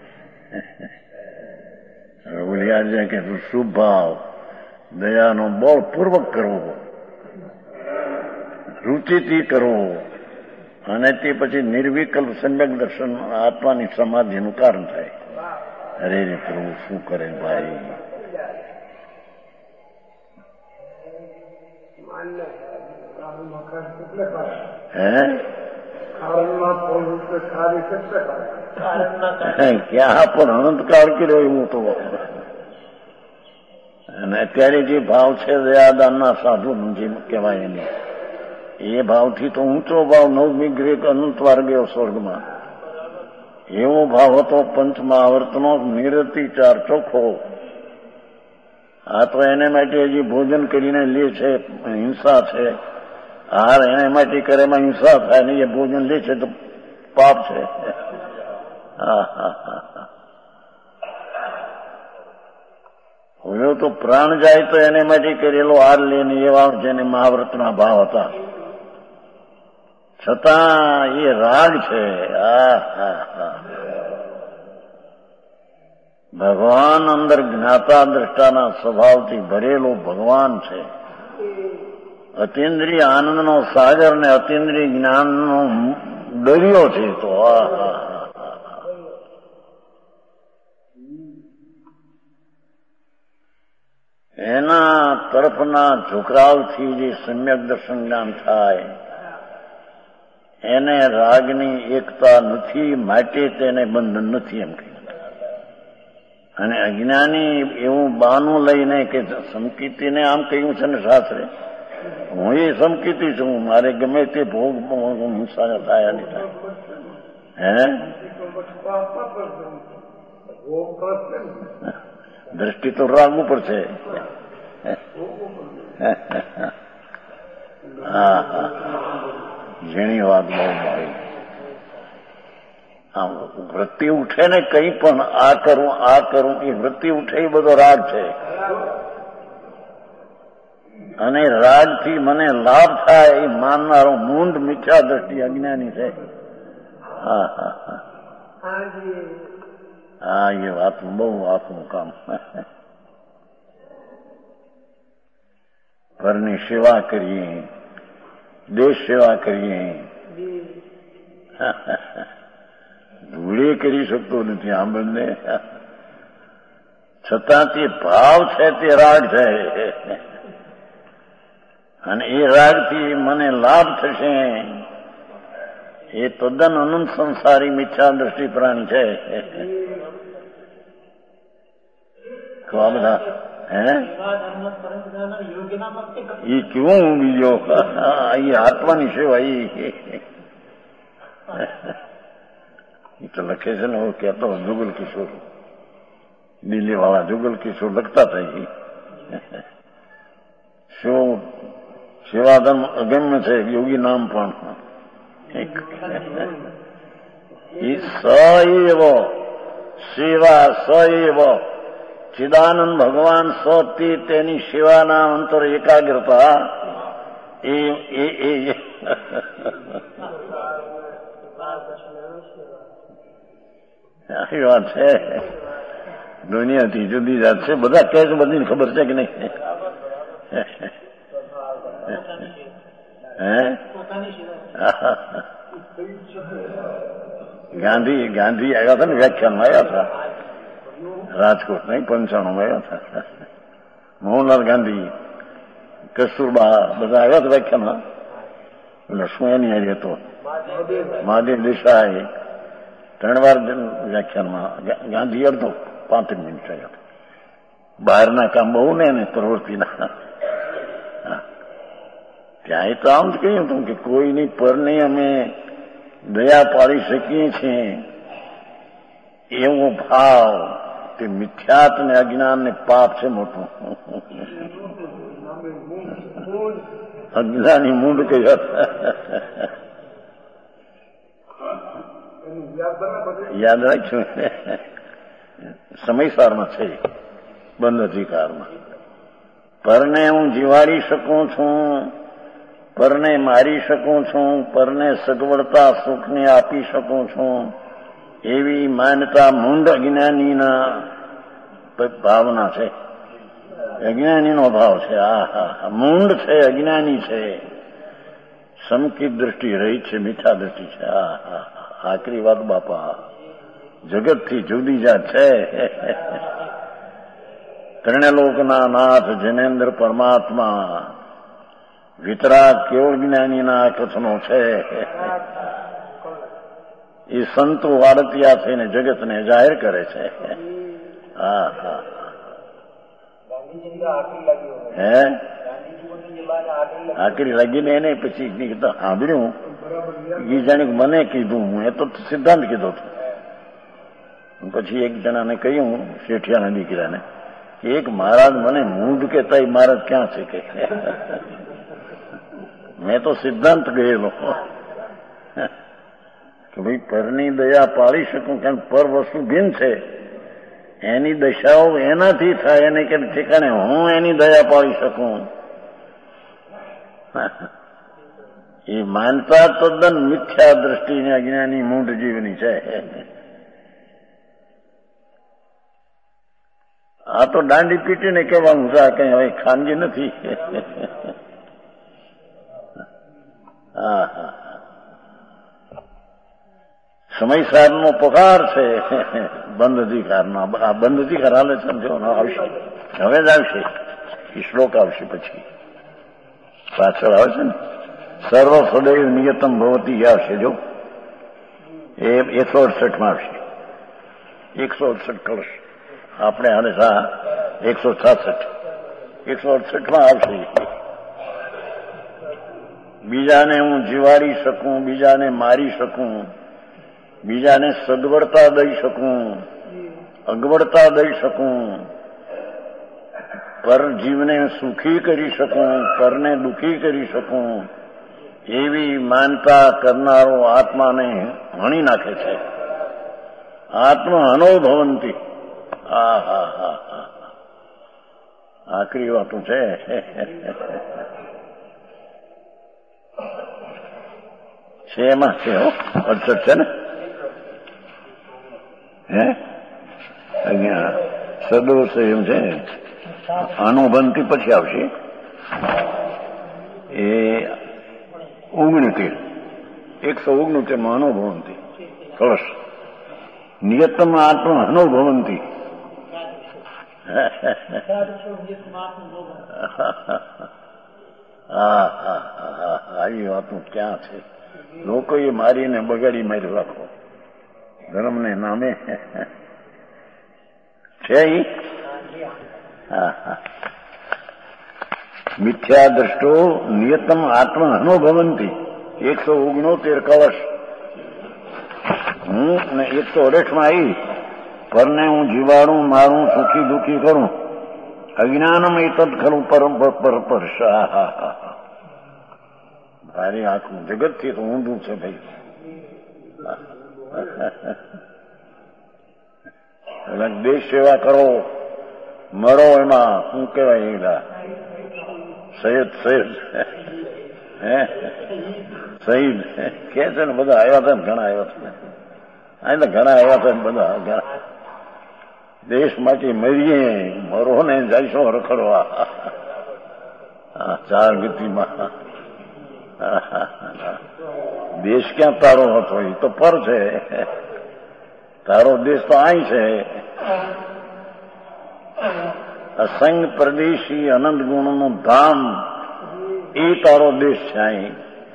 Speaker 1: બોલ્યા છે કે શુભ ભાવ દયાનો બળપૂર્વક કરવો, રુચિથી કરવો, અને તે પછી નિર્વિકલ્પ સમ્યક દર્શન આત્માની સમાધિનું કારણ થાય. અરે રે પ્રભુ શું કરે ભાઈ. ક્યાં પણ અનંતકાળ કર્યો એવું તો. અને અત્યારે જે ભાવ છે દયાદાનના સાધુ જે કહેવાય એને, એ ભાવથી તો ઊંચો ભાવ નવમી ગ્રેક અનંત વાર ગયો સ્વર્ગમાં. એવો ભાવ હતો પંચમહાવર્તનો નિરતિચાર ચોખ્ખો. આ તો એને માટે હજી ભોજન કરીને લે છે, હિંસા છે. હાર એને માટે કરે એમાં હિંસા થાય ને, એ ભોજન લે છે તો પાપ છે. હા હા હા, હવે તો પ્રાણ જાય તો એને માટે કરેલો હાર લે ને એવા જેને મહાવ્રતના ભાવ હતા, છતાં એ રાગ છે. હા હા હા, ભગવાન અંદર જ્ઞાતા દ્રષ્ટાના સ્વભાવથી ભરેલો ભગવાન છે. અતિન્દ્રિય આનંદનો સાગર ને અતિન્દ્રિય જ્ઞાનનો દરિયો છે. તો એના તરફના ઝુકરાવથી જે સમ્યક દર્શન જ્ઞાન થાય એને રાગની એકતા નથી, માટે તેને બંધન નથી એમ કહ્યું. અને અજ્ઞાની એવું બહાનું લઈને કે સમકીતીને આમ કહ્યું છે ને શાસ્ત્રે, હું એ સમકીતી છું, મારે ગમે તે ભોગ હિંસા થાય નહીં થાય. દ્રષ્ટિ તો રાગ ઉપર છે. હા હા, જેની વાત બહુ મારી. વૃત્તિ ઉઠે ને કઈ પણ આ કરું એ વૃત્તિ ઉઠે એ બધો રાગ છે. અને રાગથી મને લાભ થાય એ માનનારો મૂંડ મિથ્યા દ્રષ્ટિ અજ્ઞાની છે. હા હા હા હા, એ વાત બહુ આપનું કામ. ઘરની સેવા કરીએ, દેશ સેવા કરીએ, ધૂળે કરી શકતો નથી આ બંને, છતાં તે ભાવ છે તે રાગ છે. અને એ રાગથી મને લાભ થશે એ તદ્દન અનંત સંસારી મિથ્યા દ્રષ્ટિ પ્રાણી છે. આ બધા એ કેવું બીજો એ આત્માની સેવા એ તો લખે છે ને, હું કહેતો જુગલ કિશોર, દિલ્હી વાળા જુગલ કિશોર લખતા હતા. શું સેવાધર્મ અગમ્ય છે, યોગી નામ પણ સએવ સેવા સએવ ચિદાનંદ ભગવાન સતી તેની સેવાના અંતર એકાગ્રતા એ આવી વાત છે. દુનિયાથી જુદી જાત છે. બધા કહે છે બધીને ખબર છે કે નહીં? ગાંધી આવ્યા હતા ને, વ્યાખ્યાનમાં આવ્યા હતા રાજકોટ, નહીં 95 આવ્યા હતા. મોહનલાલ ગાંધી, કસ્તુરબા બધા આવ્યા હતા વ્યાખ્યાનમાં. લક્ષ્મણની હારી હતો, મહાદેવ દેસાઈ 3 વાર વ્યાખ્યાનમાં. ગાંધી અડધો 35 મિનિટ આવ્યા હતા. બહારના કામ બહુ ને પ્રવૃત્તિના. ત્યાં તો આમ જ કહ્યું હતું કે કોઈની પરની અમે દયા પાડી શકીએ છીએ એવો ભાવ તે મિથ્યાત ને અજ્ઞાન ને પાપ છે મોટું. અજ્ઞાની મૂંડ કહ્યું. યાદ રાખશું, સમયસારમાં છે, બંધ અધિકારમાં. પરને હું જીવાડી શકું છું, પરને મારી શકું છું, પરને સગવડતા સુખને આપી શકું છું, એવી માન્યતા મૂંડ અજ્ઞાનીના ભાવના છે. અજ્ઞાનીનો ભાવ છે. આ મૂંડ છે, અજ્ઞાની છે. સમકિત દ્રષ્ટિ રહી છે, મીઠા દ્રષ્ટિ છે. આકરી વાત બાપા, જગતથી જુદી જાત છે. ત્રણેલોકના નાથ જનેન્દ્ર પરમાત્મા વિતરાગ કેવળ જ્ઞાનીના કથનો છે. એ સંતો આડતિયા થઈને જગતને જાહેર કરે છે. હા હા, હે આકરી લાગીને એને પછી સાંભળ્યું એ જાણે મને કીધું, હું એ તો સિદ્ધાંત કીધો હતો. પછી એક જણાને કહ્યું, શેઠિયાના દીકરાને, કે એક મહારાજ મને મૂંઢ કહેતા, મહારાજ ક્યાં છે કે મેં તો સિદ્ધાંત ગયેલો કે ભાઈ પરની દયા પાડી શકું, કારણ પર વસ્તુ ભિન્ન છે. એની દશાઓ એનાથી થાય, એને કે ઠેકાણે હું એની દયા પાડી શકું. એ માનતા તદ્દન મિથ્યા દ્રષ્ટિને અજ્ઞાની મૂંઢ જીવની છે. આ તો દાંડી પીટીને કહેવાનું છે, કઈ હવે ખાનગી નથી. હા હા સમયસારનો પગાર છે બંધ અધિકારનો. આ બંધ અધિકાર હાલે સમજો આવશે, હવે જ આવશે. એ શ્લોક આવશે પછી પાછળ આવે છે ને, સર્વ સદૈવ નિયતમ ભવતી આવશે. જો એ 168 આવશે. 168 કળશ આપણે હાલે 166 168 આવશે. બીજાને હું જીવાડી શકું, બીજાને મારી શકું, બીજાને સદવડતા દઈ શકું, અગવડતા દઈ શકું, પર જીવને સુખી કરી શકું, પરને દુઃખી કરી શકું, એવી માનતા કરનારો આત્માને હણી નાખે છે. આત્મા અનુભવંતી. હા હા હા હા આખરી વાતું છે. છે એમાં છે 68 છે ને. હે અહીંયા સદોષ એમ છે. અનુબંધી પછી આવશે એ 69 169 અનુભવંતી કળશ નિયતમ આત્મા અનુભવંતી. આવી વાતું ક્યાં છે? લોકોએ મારીને બગાડી મારી રાખો ધર્મને નામે છે. મિથ્યા દ્રષ્ટો નિયતમ આત્મા અનુભવંતી 169 કળશ. હું ને 168 આવી પરને હું જીવાડું, મારું, સુખી દુઃખી કરું. અજ્ઞાનમ એ તદ ખરું પરમ પરશ. મારી આખું જગતથી તો ઊંધું છે ભાઈ. દેશ સેવા કરો, મરો એમાં શું કહેવાય? સૈયદ શહીદ કે છે ને. બધા આવ્યા હતા ને, ઘણા આવ્યા હતા અહીં તો, ઘણા આવ્યા હતા ને બધા. દેશ માટે મરીએ, મરો ને જઈશો રખડવા ચાર ગતિમાં. દેશ ક્યાં તારો હતો? એ તો પર છે. તારો દેશ તો અહીં છે. અસંગ પ્રદેશી અનંત ગુણનું ધામ, એ તારો દેશ છે અહીં.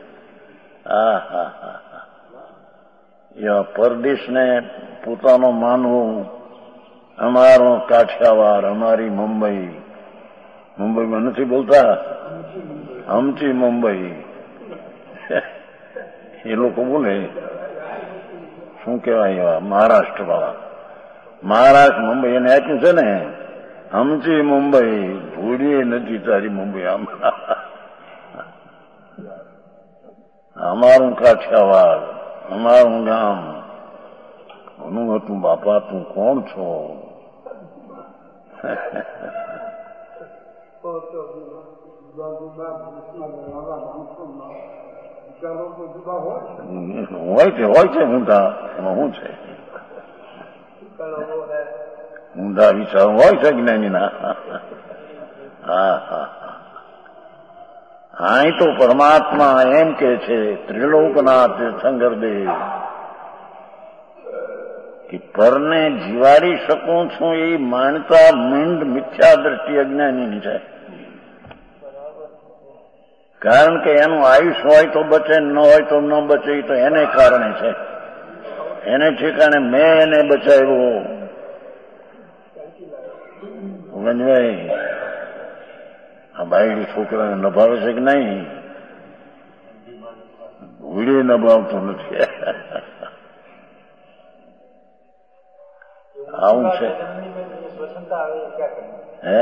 Speaker 1: પરદેશને પોતાનો માનવું. અમારો કાઠિયાવાડ, અમારી મુંબઈ. મુંબઈમાં નથી બોલતા હમચી મુંબઈ. એ લોકો બોલે શું કહેવાય મહારાષ્ટ્ર વાળા. મહારાષ્ટ્ર મુંબઈ એને આપ્યું છે ને હમચી મુંબઈ. ભૂડીએ નથી તારી મુંબઈ. આમ અમારું કાઠિયાવાડ, અમારું ગામ. કોનું હતું બાપા? તું કોણ છો? હોય છે ઊંધા. એમાં શું છે? ઊંધા વિચાર હોય છે જ્ઞાનીના. હા હા હા તો પરમાત્મા એમ કે છે ત્રિલોકના તીર્થંકર દેવ કે પરને જીવાડી શકું છું એ માનતા મીંડ મિથ્યા દ્રષ્ટિ અજ્ઞાનીની છે. કારણ કે એનું આયુષ્ય હોય તો બચે, ન હોય તો ન બચે. એ તો એને કારણે છે. એને ઠેકાણે મેં એને બચાવ્યો. ગંજભાઈ આ બાયડી છોકરાને નભાવે છે કે નહીં? ભૂડે નભાવતો નથી. આવું છે. હે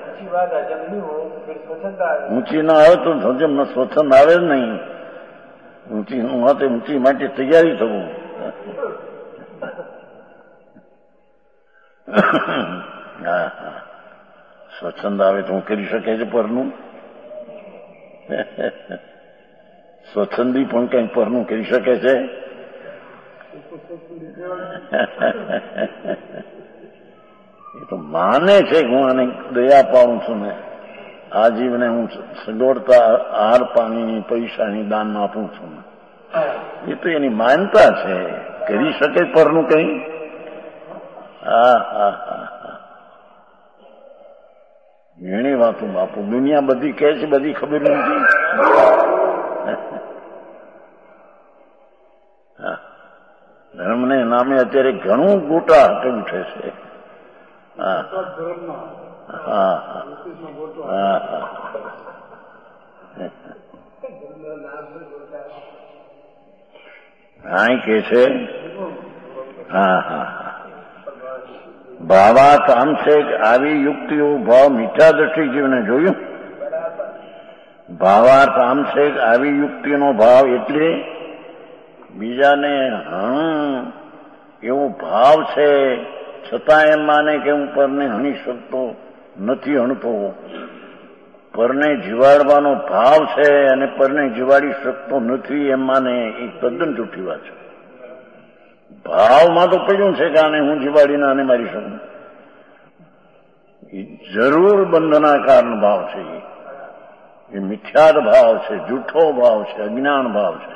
Speaker 1: ઊંચી ના આવે તો સ્વચ્છંદ આવે જ નહીં. ઊંચી ઊંચી માટે તૈયારી થવું. હા હા સ્વચ્છંદ આવે તો હું કરી શકે છે પરનું? સ્વચ્છંદી પણ કઈ પરનું કરી શકે છે? એ તો માને છે કે હું આને દયા પાડું છું ને. આ જીવને હું સગવડતા આહાર પાણીની પૈસાની દાન આપું છું. એ તો એની માનતા છે, કરી શકે પરનું કઈ. ઘણી વાતો બાપુ દુનિયા બધી કહે છે, બધી ખબર નથી. ધર્મને નામે અત્યારે ઘણું ગોટા હાથે ઉઠે છે. હા કે છે ભાવાત આમશે આવી યુક્તિઓ ભાવ મીઠા દ્રષ્ટિ જીવને જોયું. ભાવાર્થ આમશે આવી યુક્તિનો ભાવ એટલે બીજાને એવો ભાવ છે છતાં એમ માને કે હું પરને હણી શકતો નથી, હણતો. પરને જીવાડવાનો ભાવ છે અને પરને જીવાડી શકતો નથી એમ માને, એ તદ્દન જૂઠી વાત છે. ભાવમાં તો પડ્યું છે કે આને હું જીવાડીને આને મારી શકું. એ જરૂર બંધનાકારનો ભાવ છે, એ મિથ્યાદ ભાવ છે, જૂઠો ભાવ છે, અજ્ઞાન ભાવ છે.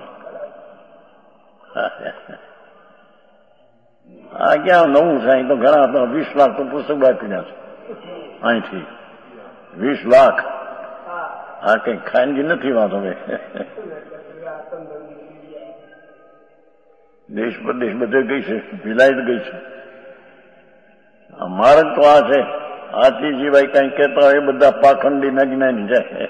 Speaker 1: આ ક્યાં નવું છે? અહીં તો ઘણા 20 લાખ તો પુસ્તક બાકીના છે. અહીંથી 20 લાખ આ કઈ ખાનગી નથી વાત. હવે દેશ પ્રદેશ બધે ગઈ છે, વિલાયત ગઈ છે. માર્ગ તો આ છે. આથી જીવાય કઈ કહેતા હોય બધા પાખંડી નજ્ઞાની જાય.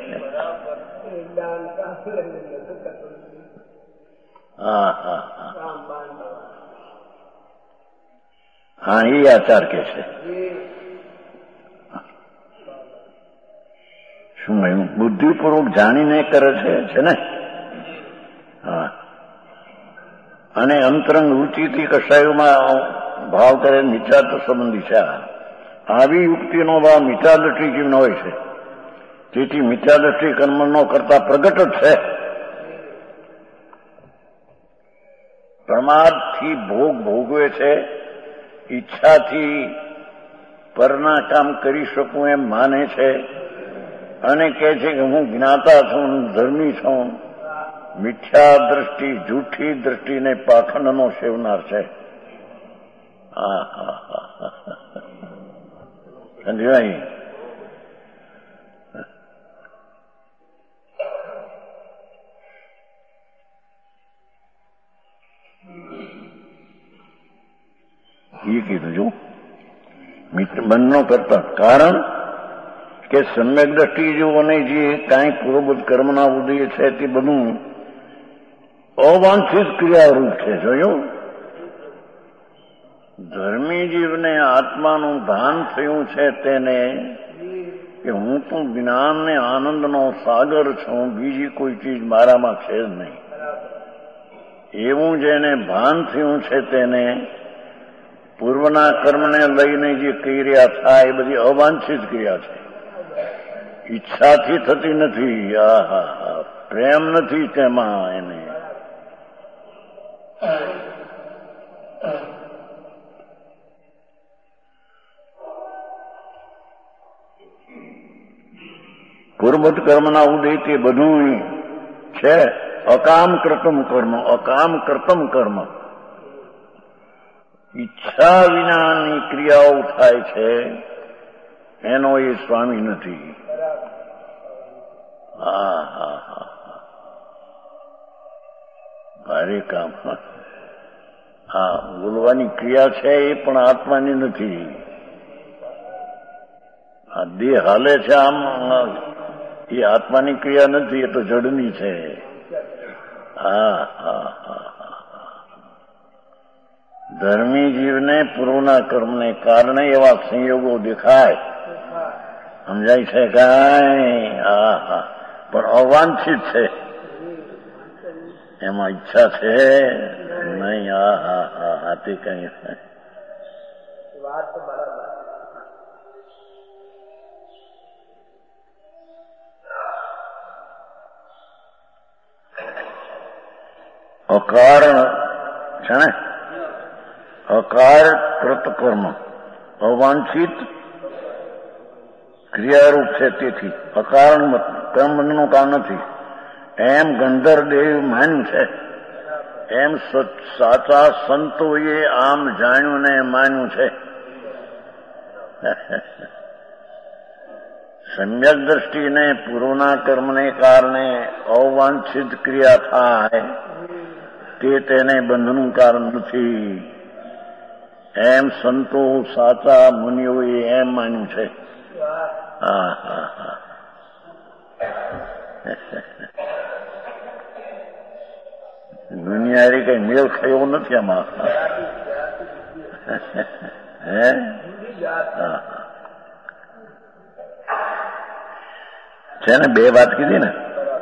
Speaker 1: હા એ આચાર કે છે. શું એવું બુદ્ધિપૂર્વક જાણીને કરે છે ને. હા, અને અંતરંગ રૂચિથી કશાયોમાં ભાવ કરે મિથ્યાત્વ સંબંધી છે. આવી યુક્તિનો ભાવ મિથ્યા દ્રષ્ટિ જીવનો હોય છે. તેથી મિથ્યા દ્રષ્ટિ કર્મનો કરતા પ્રગટ જ છે. પ્રમાદથી ભોગ ભોગવે છે, ઈચ્છાથી પરના કામ કરી શકું એમ માને છે અને કહે છે કે હું જ્ઞાતા છું, ધર્મી છું. મિથ્યા દ્રષ્ટિ, જૂઠી દ્રષ્ટિને પાખંડનો સેવનાર છે. સમજાય? એ કીધું જો મિત્ર બંધનો કરતા. કારણ કે સમ્યક દ્રષ્ટિ જોને જે કાંઈ પૂર્વભૂત કર્મના ઉદય છે તે બધું અવાંછિત ક્રિયારૂપ છે. જોયું? ધર્મી જીવને આત્માનું ભાન થયું છે તેને કે હું તો જ્ઞાન ને આનંદનો સાગર છું, બીજી કોઈ ચીજ મારામાં છે જ નહીં. એવું જેને ભાન થયું છે તેને પૂર્વના કર્મને લઈને જે ક્રિયા થાય એ બધી અવાંછિત ક્રિયા છે, ઈચ્છાથી થતી નથી. પ્રેમ નથી તેમાં. એને પૂર્વત કર્મના ઉદય તે બધું છે. અકામ કર્તમ કર્મ, અકામ કર્તમ કર્મ. ઈચ્છા વિનાની ક્રિયાઓ થાય છે એનો એ સ્વામી નથી. ભારે કામ. બોલવાની ક્રિયા છે એ પણ આત્માની નથી. આ દેહ હાલે છે આમ, એ આત્માની ક્રિયા નથી, એ તો જડની છે. ધર્મી જીવને પૂર્વના કર્મને કારણે એવા સંયોગો દેખાય. સમજાય છે કાંઈ? પણ અવાંછિત છે, એમાં ઈચ્છા છે નહીં. તે કઈ અકારણ છે ને. અકાર કૃત કર્મ, અવાંછિત ક્રિયારૂપ છે તેથી અકારણ કર્મનું કારણ નથી એમ ગંધર્વદેવ માન્યું છે. એમ સાચા સંતોએ આમ જાણ્યું ને માન્યું છે. સમ્યક દ્રષ્ટિને પૂર્વના કર્મને કારણે અવાંછિત ક્રિયા થાય તે તેને બંધનું કારણ નથી એમ સંતો સાચા મુનિઓએ એમ માન્યું છે. દુનિયારી કઈ મેળ ખાયો નથી આમાં. હે છે ને બે વાત કીધી ને,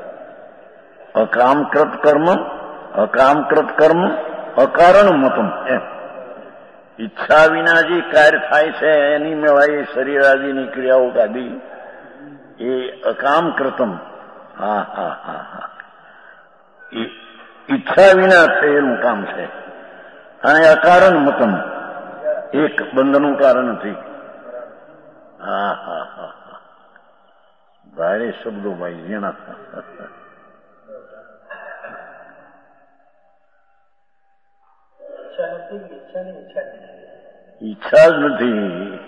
Speaker 1: અકામકૃત કર્મ અકારણ મતમ. એમ ઈચ્છા વિના જે કાર્ય થાય છે એની મેળાએ શરીર આદિની ક્રિયાઓ કાઢી એ અકામકૃતમ. ઈચ્છા વિના થયેલું કામ છે અને અકારણ મતમ એક બંધનું કારણ નથી. ભારે શબ્દો ભાઈ જેના ઈચ્છા જ નથી,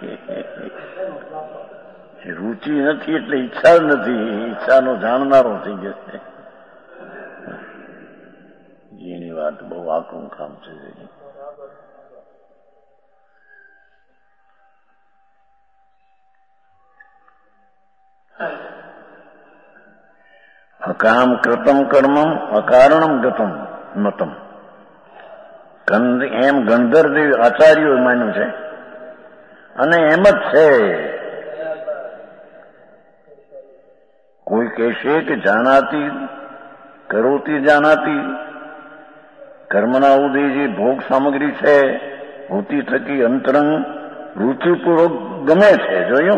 Speaker 1: રુચિ નથી એટલે ઈચ્છા જ નથી. ઈચ્છાનો જાણનારો થઈ જશે. એની વાત બહુ આકરું કામ છે. અકામ કૃતમ કર્મ અકારણમ ગતમ મતમ. એમ ગંધર્વદેવ આચાર્યો માન્યું છે અને એમ જ છે. કોઈ કહેશે કે જાનાતી કરોતી જાનાતી કર્મના ઉદય જે ભોગ સામગ્રી છે ભૂતિ થકી અંતરંગ રુચિપૂર્વક ગમે છે. જોયું,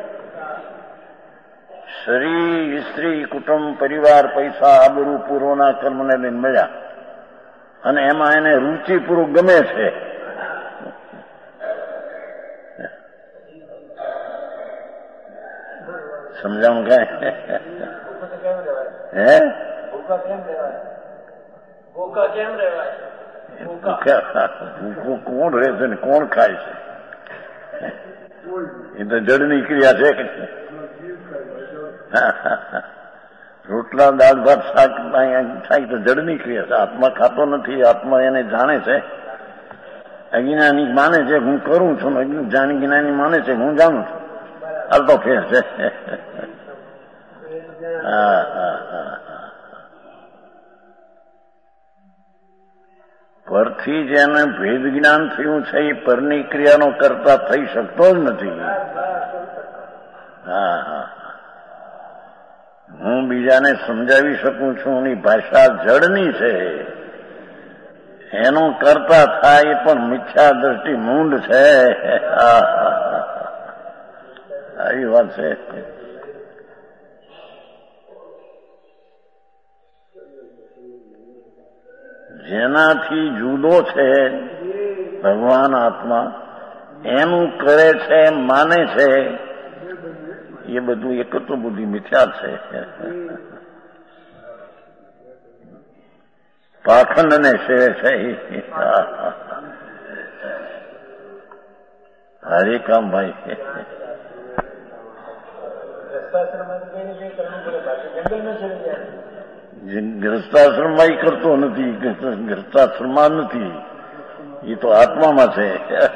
Speaker 1: શરીર સ્ત્રી કુટુંબ પરિવાર પૈસા આબરૂ પૂર્વના કર્મને લઈને મળ્યા અને એમાં એને રુચિપૂર્વક ગમે છે. સમજાવું કઈ? હે ભૂખું કોણ રહે છે ને કોણ ખાય છે? એ તો જડની ક્રિયા છે કે રોટલા દાળ ભાત શાક થાય તો જડની ક્રિયા છે. આત્મા ખાતો નથી. આત્મા એને જાણે છે. અજ્ઞાની માને છે હું કરું છું, જાણી જ્ઞાની માને છે હું જાણું છું. હાલતો ફેર છે. પરથી જેને ભેદ જ્ઞાન થયું છે એ પરની ક્રિયાનો કરતા થઈ શકતો જ નથી. હું બીજાને સમજાવી શકું છું એની ભાષા જડની છે. એનું કરતા થાય એ પણ મિથ્યા દ્રષ્ટિ મૂંડ છે. આવી વાત છે. જેનાથી જુદો છે ભગવાન આત્મા એનું કરે છે માને છે એ બધું એકત્વ બુદ્ધિ મિથ્યા છે. પાખંડ ને સેવે છે. હરે કામ ભાઈ ગ્રસ્તાશ્રમમાં કરતો નથી. ગ્રસ્તાશ્રમમાં નથી, એ તો આત્મામાં છે.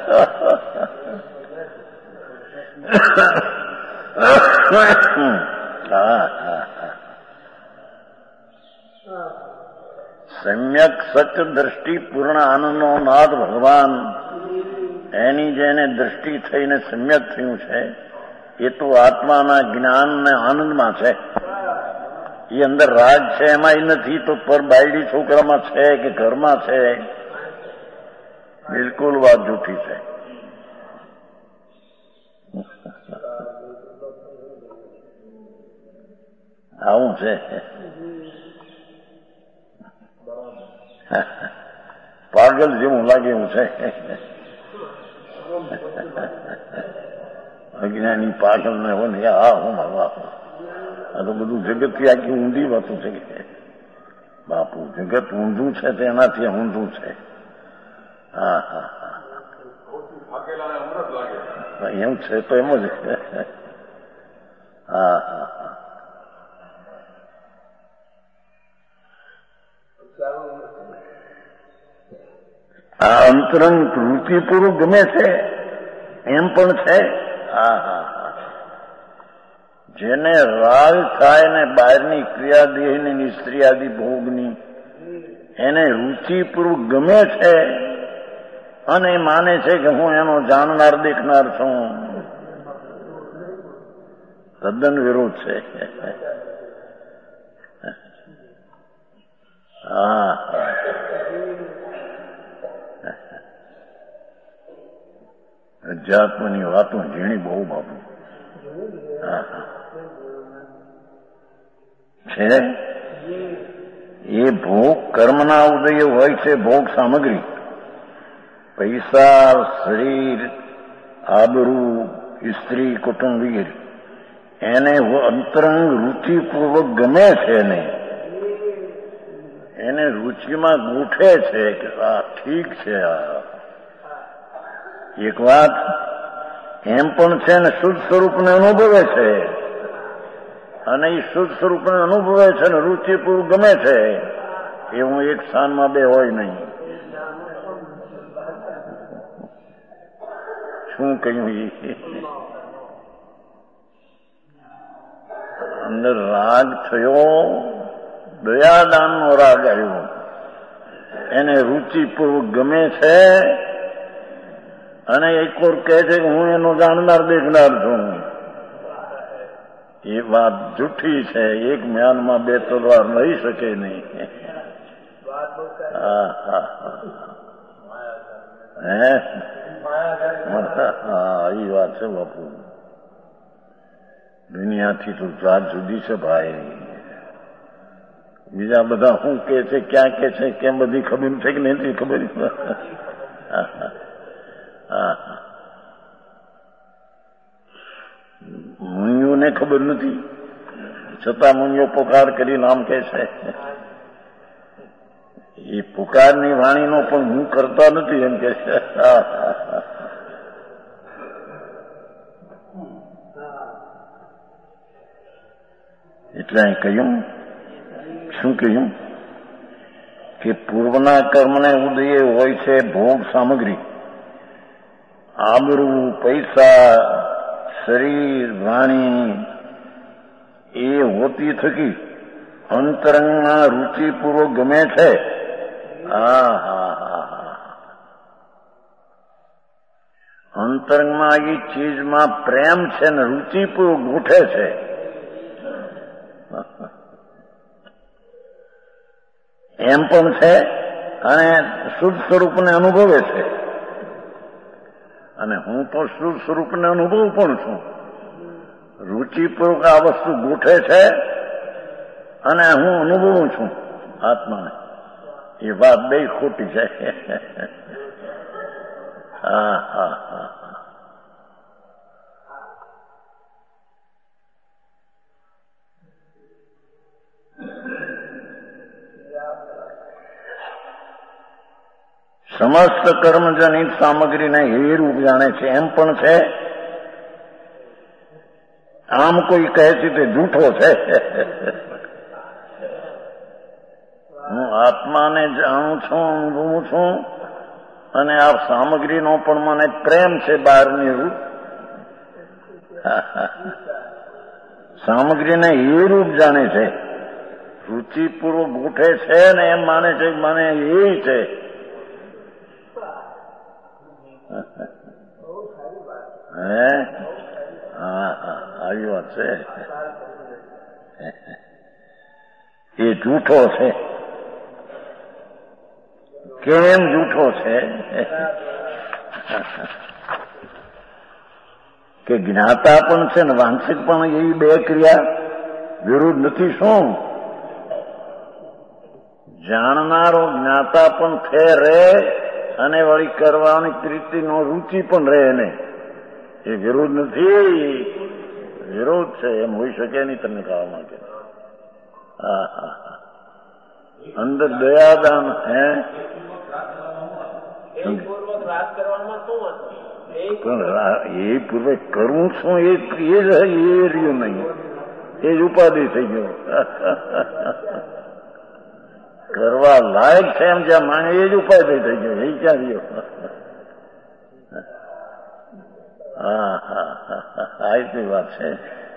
Speaker 1: સમ્યક સચ દ્રષ્ટિ પૂર્ણ આનંદનો નાદ ભગવાન એની જેને દ્રષ્ટિ થઈને સમ્યક થયું છે એ તો આત્માના જ્ઞાન ને આનંદમાં છે. એ અંદર રાગ છે એમાં નથી તો પર બાયડી છોકરામાં છે કે ઘરમાં છે. બિલકુલ વાત જૂઠી છે. આવું છે. પાગલ જેવું લાગે એવું છે. અજ્ઞાની પાછળ ને હોય ને આ હું બાપુ આ તો બધું જગતથી આખી ઊંધી વાતું છે કે બાપુ જગત ઊંધું છે તેનાથી ઊંધું છે. હા હા હા એમ છે તો એમ જ. હા હા હા આ અંતરંગ વૃત્તિપૂર્વક ગમે છે એમ પણ છે. હા હા હા જેને રાગ થાય ને બહારની ક્રિયા દેહની સ્ત્રી આદિ ભોગની એને રુચિપૂર્વક ગમે છે અને માને છે કે હું એનો જાણનાર દેખનાર છું. તદ્દન વિરોધ છે. હા અધ્યાત્મની વાતો ઝીણી બહુ બાપુ છે. એ ભોગ કર્મના ઉદય હોય છે. ભોગ સામગ્રી પૈસા, શરીર, આબરૂ, સ્ત્રી, કુટુંબ વગેરે એને અંતરંગ રુચિપૂર્વક ગમે છે ને એને રુચિમાં ગૂંઠે છે કે આ ઠીક છે. આ એક વાત એમ પણ છે ને શુદ્ધ સ્વરૂપને અનુભવે છે અને એ શુદ્ધ સ્વરૂપને અનુભવે છે ને રુચિપૂર્વક ગમે છે. એવું એક સ્થાનમાં બે હોય નહીં. શું કહ્યું? અંદર રાગ થયો, દયાદાનનો રાગ આવ્યો, એને રુચિપૂર્વક ગમે છે અને એક વાર કહે છે કે હું એનો જાણનાર દેખનાર છું. એ વાત જૂઠી છે. એક મ્યાનમાં બે તલવાર લઈ શકે નહીં. હા હા હે હા એ વાત છે બાપુ. દુનિયાથી તો જાત જુદી છે ભાઈ. બીજા બધા શું કે છે, ક્યાં કે છે, કેમ બધી ખબર છે કે નથી ખબર. મુનિઓને ખબર નથી છતાં મુનિઓ પુકાર કરી નામ કે છે. એ પુકારની વાણીનો પણ હું કરતા નથી એમ કે છે. એટલે કહ્યું શું કહ્યું કે પૂર્વના કર્મને ઉદય હોય છે ભોગ સામગ્રી, આબરૂ, પૈસા, શરીર, વાણી એ હોતી થકી અંતરંગમાં રુચિપૂર્વક ગમે છે. હા હા હા અંતરંગમાં એ ચીજમાં પ્રેમ છે ને રુચિપૂર્વક ગૂંઠે છે. એમ પણ છે અને શુદ્ધ સ્વરૂપને અનુભવે છે. અને હું તો શુદ્ધ સ્વરૂપને અનુભવ પણ છું. રુચિપૂર્વક આ વસ્તુ ગૂંઠે છે અને હું અનુભવું છું આત્માને. એ વાત બે ખોટી છે. હા હા હા સમસ્ત કર્મજનિત સામગ્રીને હેરૂપ જાણે છે એમ પણ છે. આમ કોઈ કહે છે તે જૂઠો છે. હું આત્માને જાણું છું, અનુભવું છું અને આ સામગ્રીનો પણ મને પ્રેમ છે. બહારની રૂપ સામગ્રીને હેરૂપ જાણે છે, રુચિપૂર્વક ગૂંઠે છે ને એમ માને છે કે મને એ છે. હે હા હા આવી વાત છે. એ જૂઠો છે. કેમ જૂઠો છે? કે જ્ઞાતા પણ છે ને વાંચિક પણ એવી બે ક્રિયા વિરુદ્ધ નથી. શું જાણનારો જ્ઞાતા પણ થે રહે અને વળી કરવાની પ્રીતિનો રુચિ પણ રહે ને. એ વિરોધ નથી, વિરોધ છે. એમ હોઈ શકે નહીં તમને કહેવા માંગે. હા હા હા, અંદર દયાદાન. હે એ પૂર્વક કરવું શું એ રહ્યું નહીં, એ જ ઉપાધિ થઈ ગયો. કરવા લાયક છે એમ જ્યાં માને એ જ ઉપાધિ થઈ ગયો, એ ક્યાં રહ્યો. હા હા હા, એટલી વાત છે.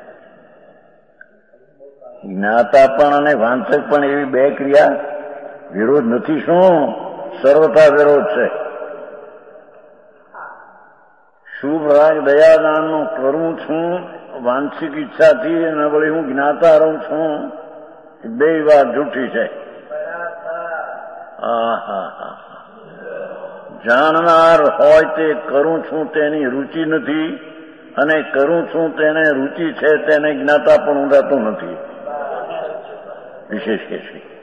Speaker 1: જ્ઞાતા પણ અને વાંચક પણ એવી બે ક્રિયા વિરોધ નથી. શું સર્વથા વિરોધ છે. શુભ રાગ દયાદાનનું કરું છું વાંશિક ઈચ્છાથી, અને વળી હું જ્ઞાતા રહું છું, બે વાત જૂઠી છે. હા હા હા, જાણનાર હોય તે કરું છું તેની રુચિ નથી, અને કરું છું તેને રુચિ છે તેને જ્ઞાતા પણ ઊંડાતું નથી. વિશેષ કે છે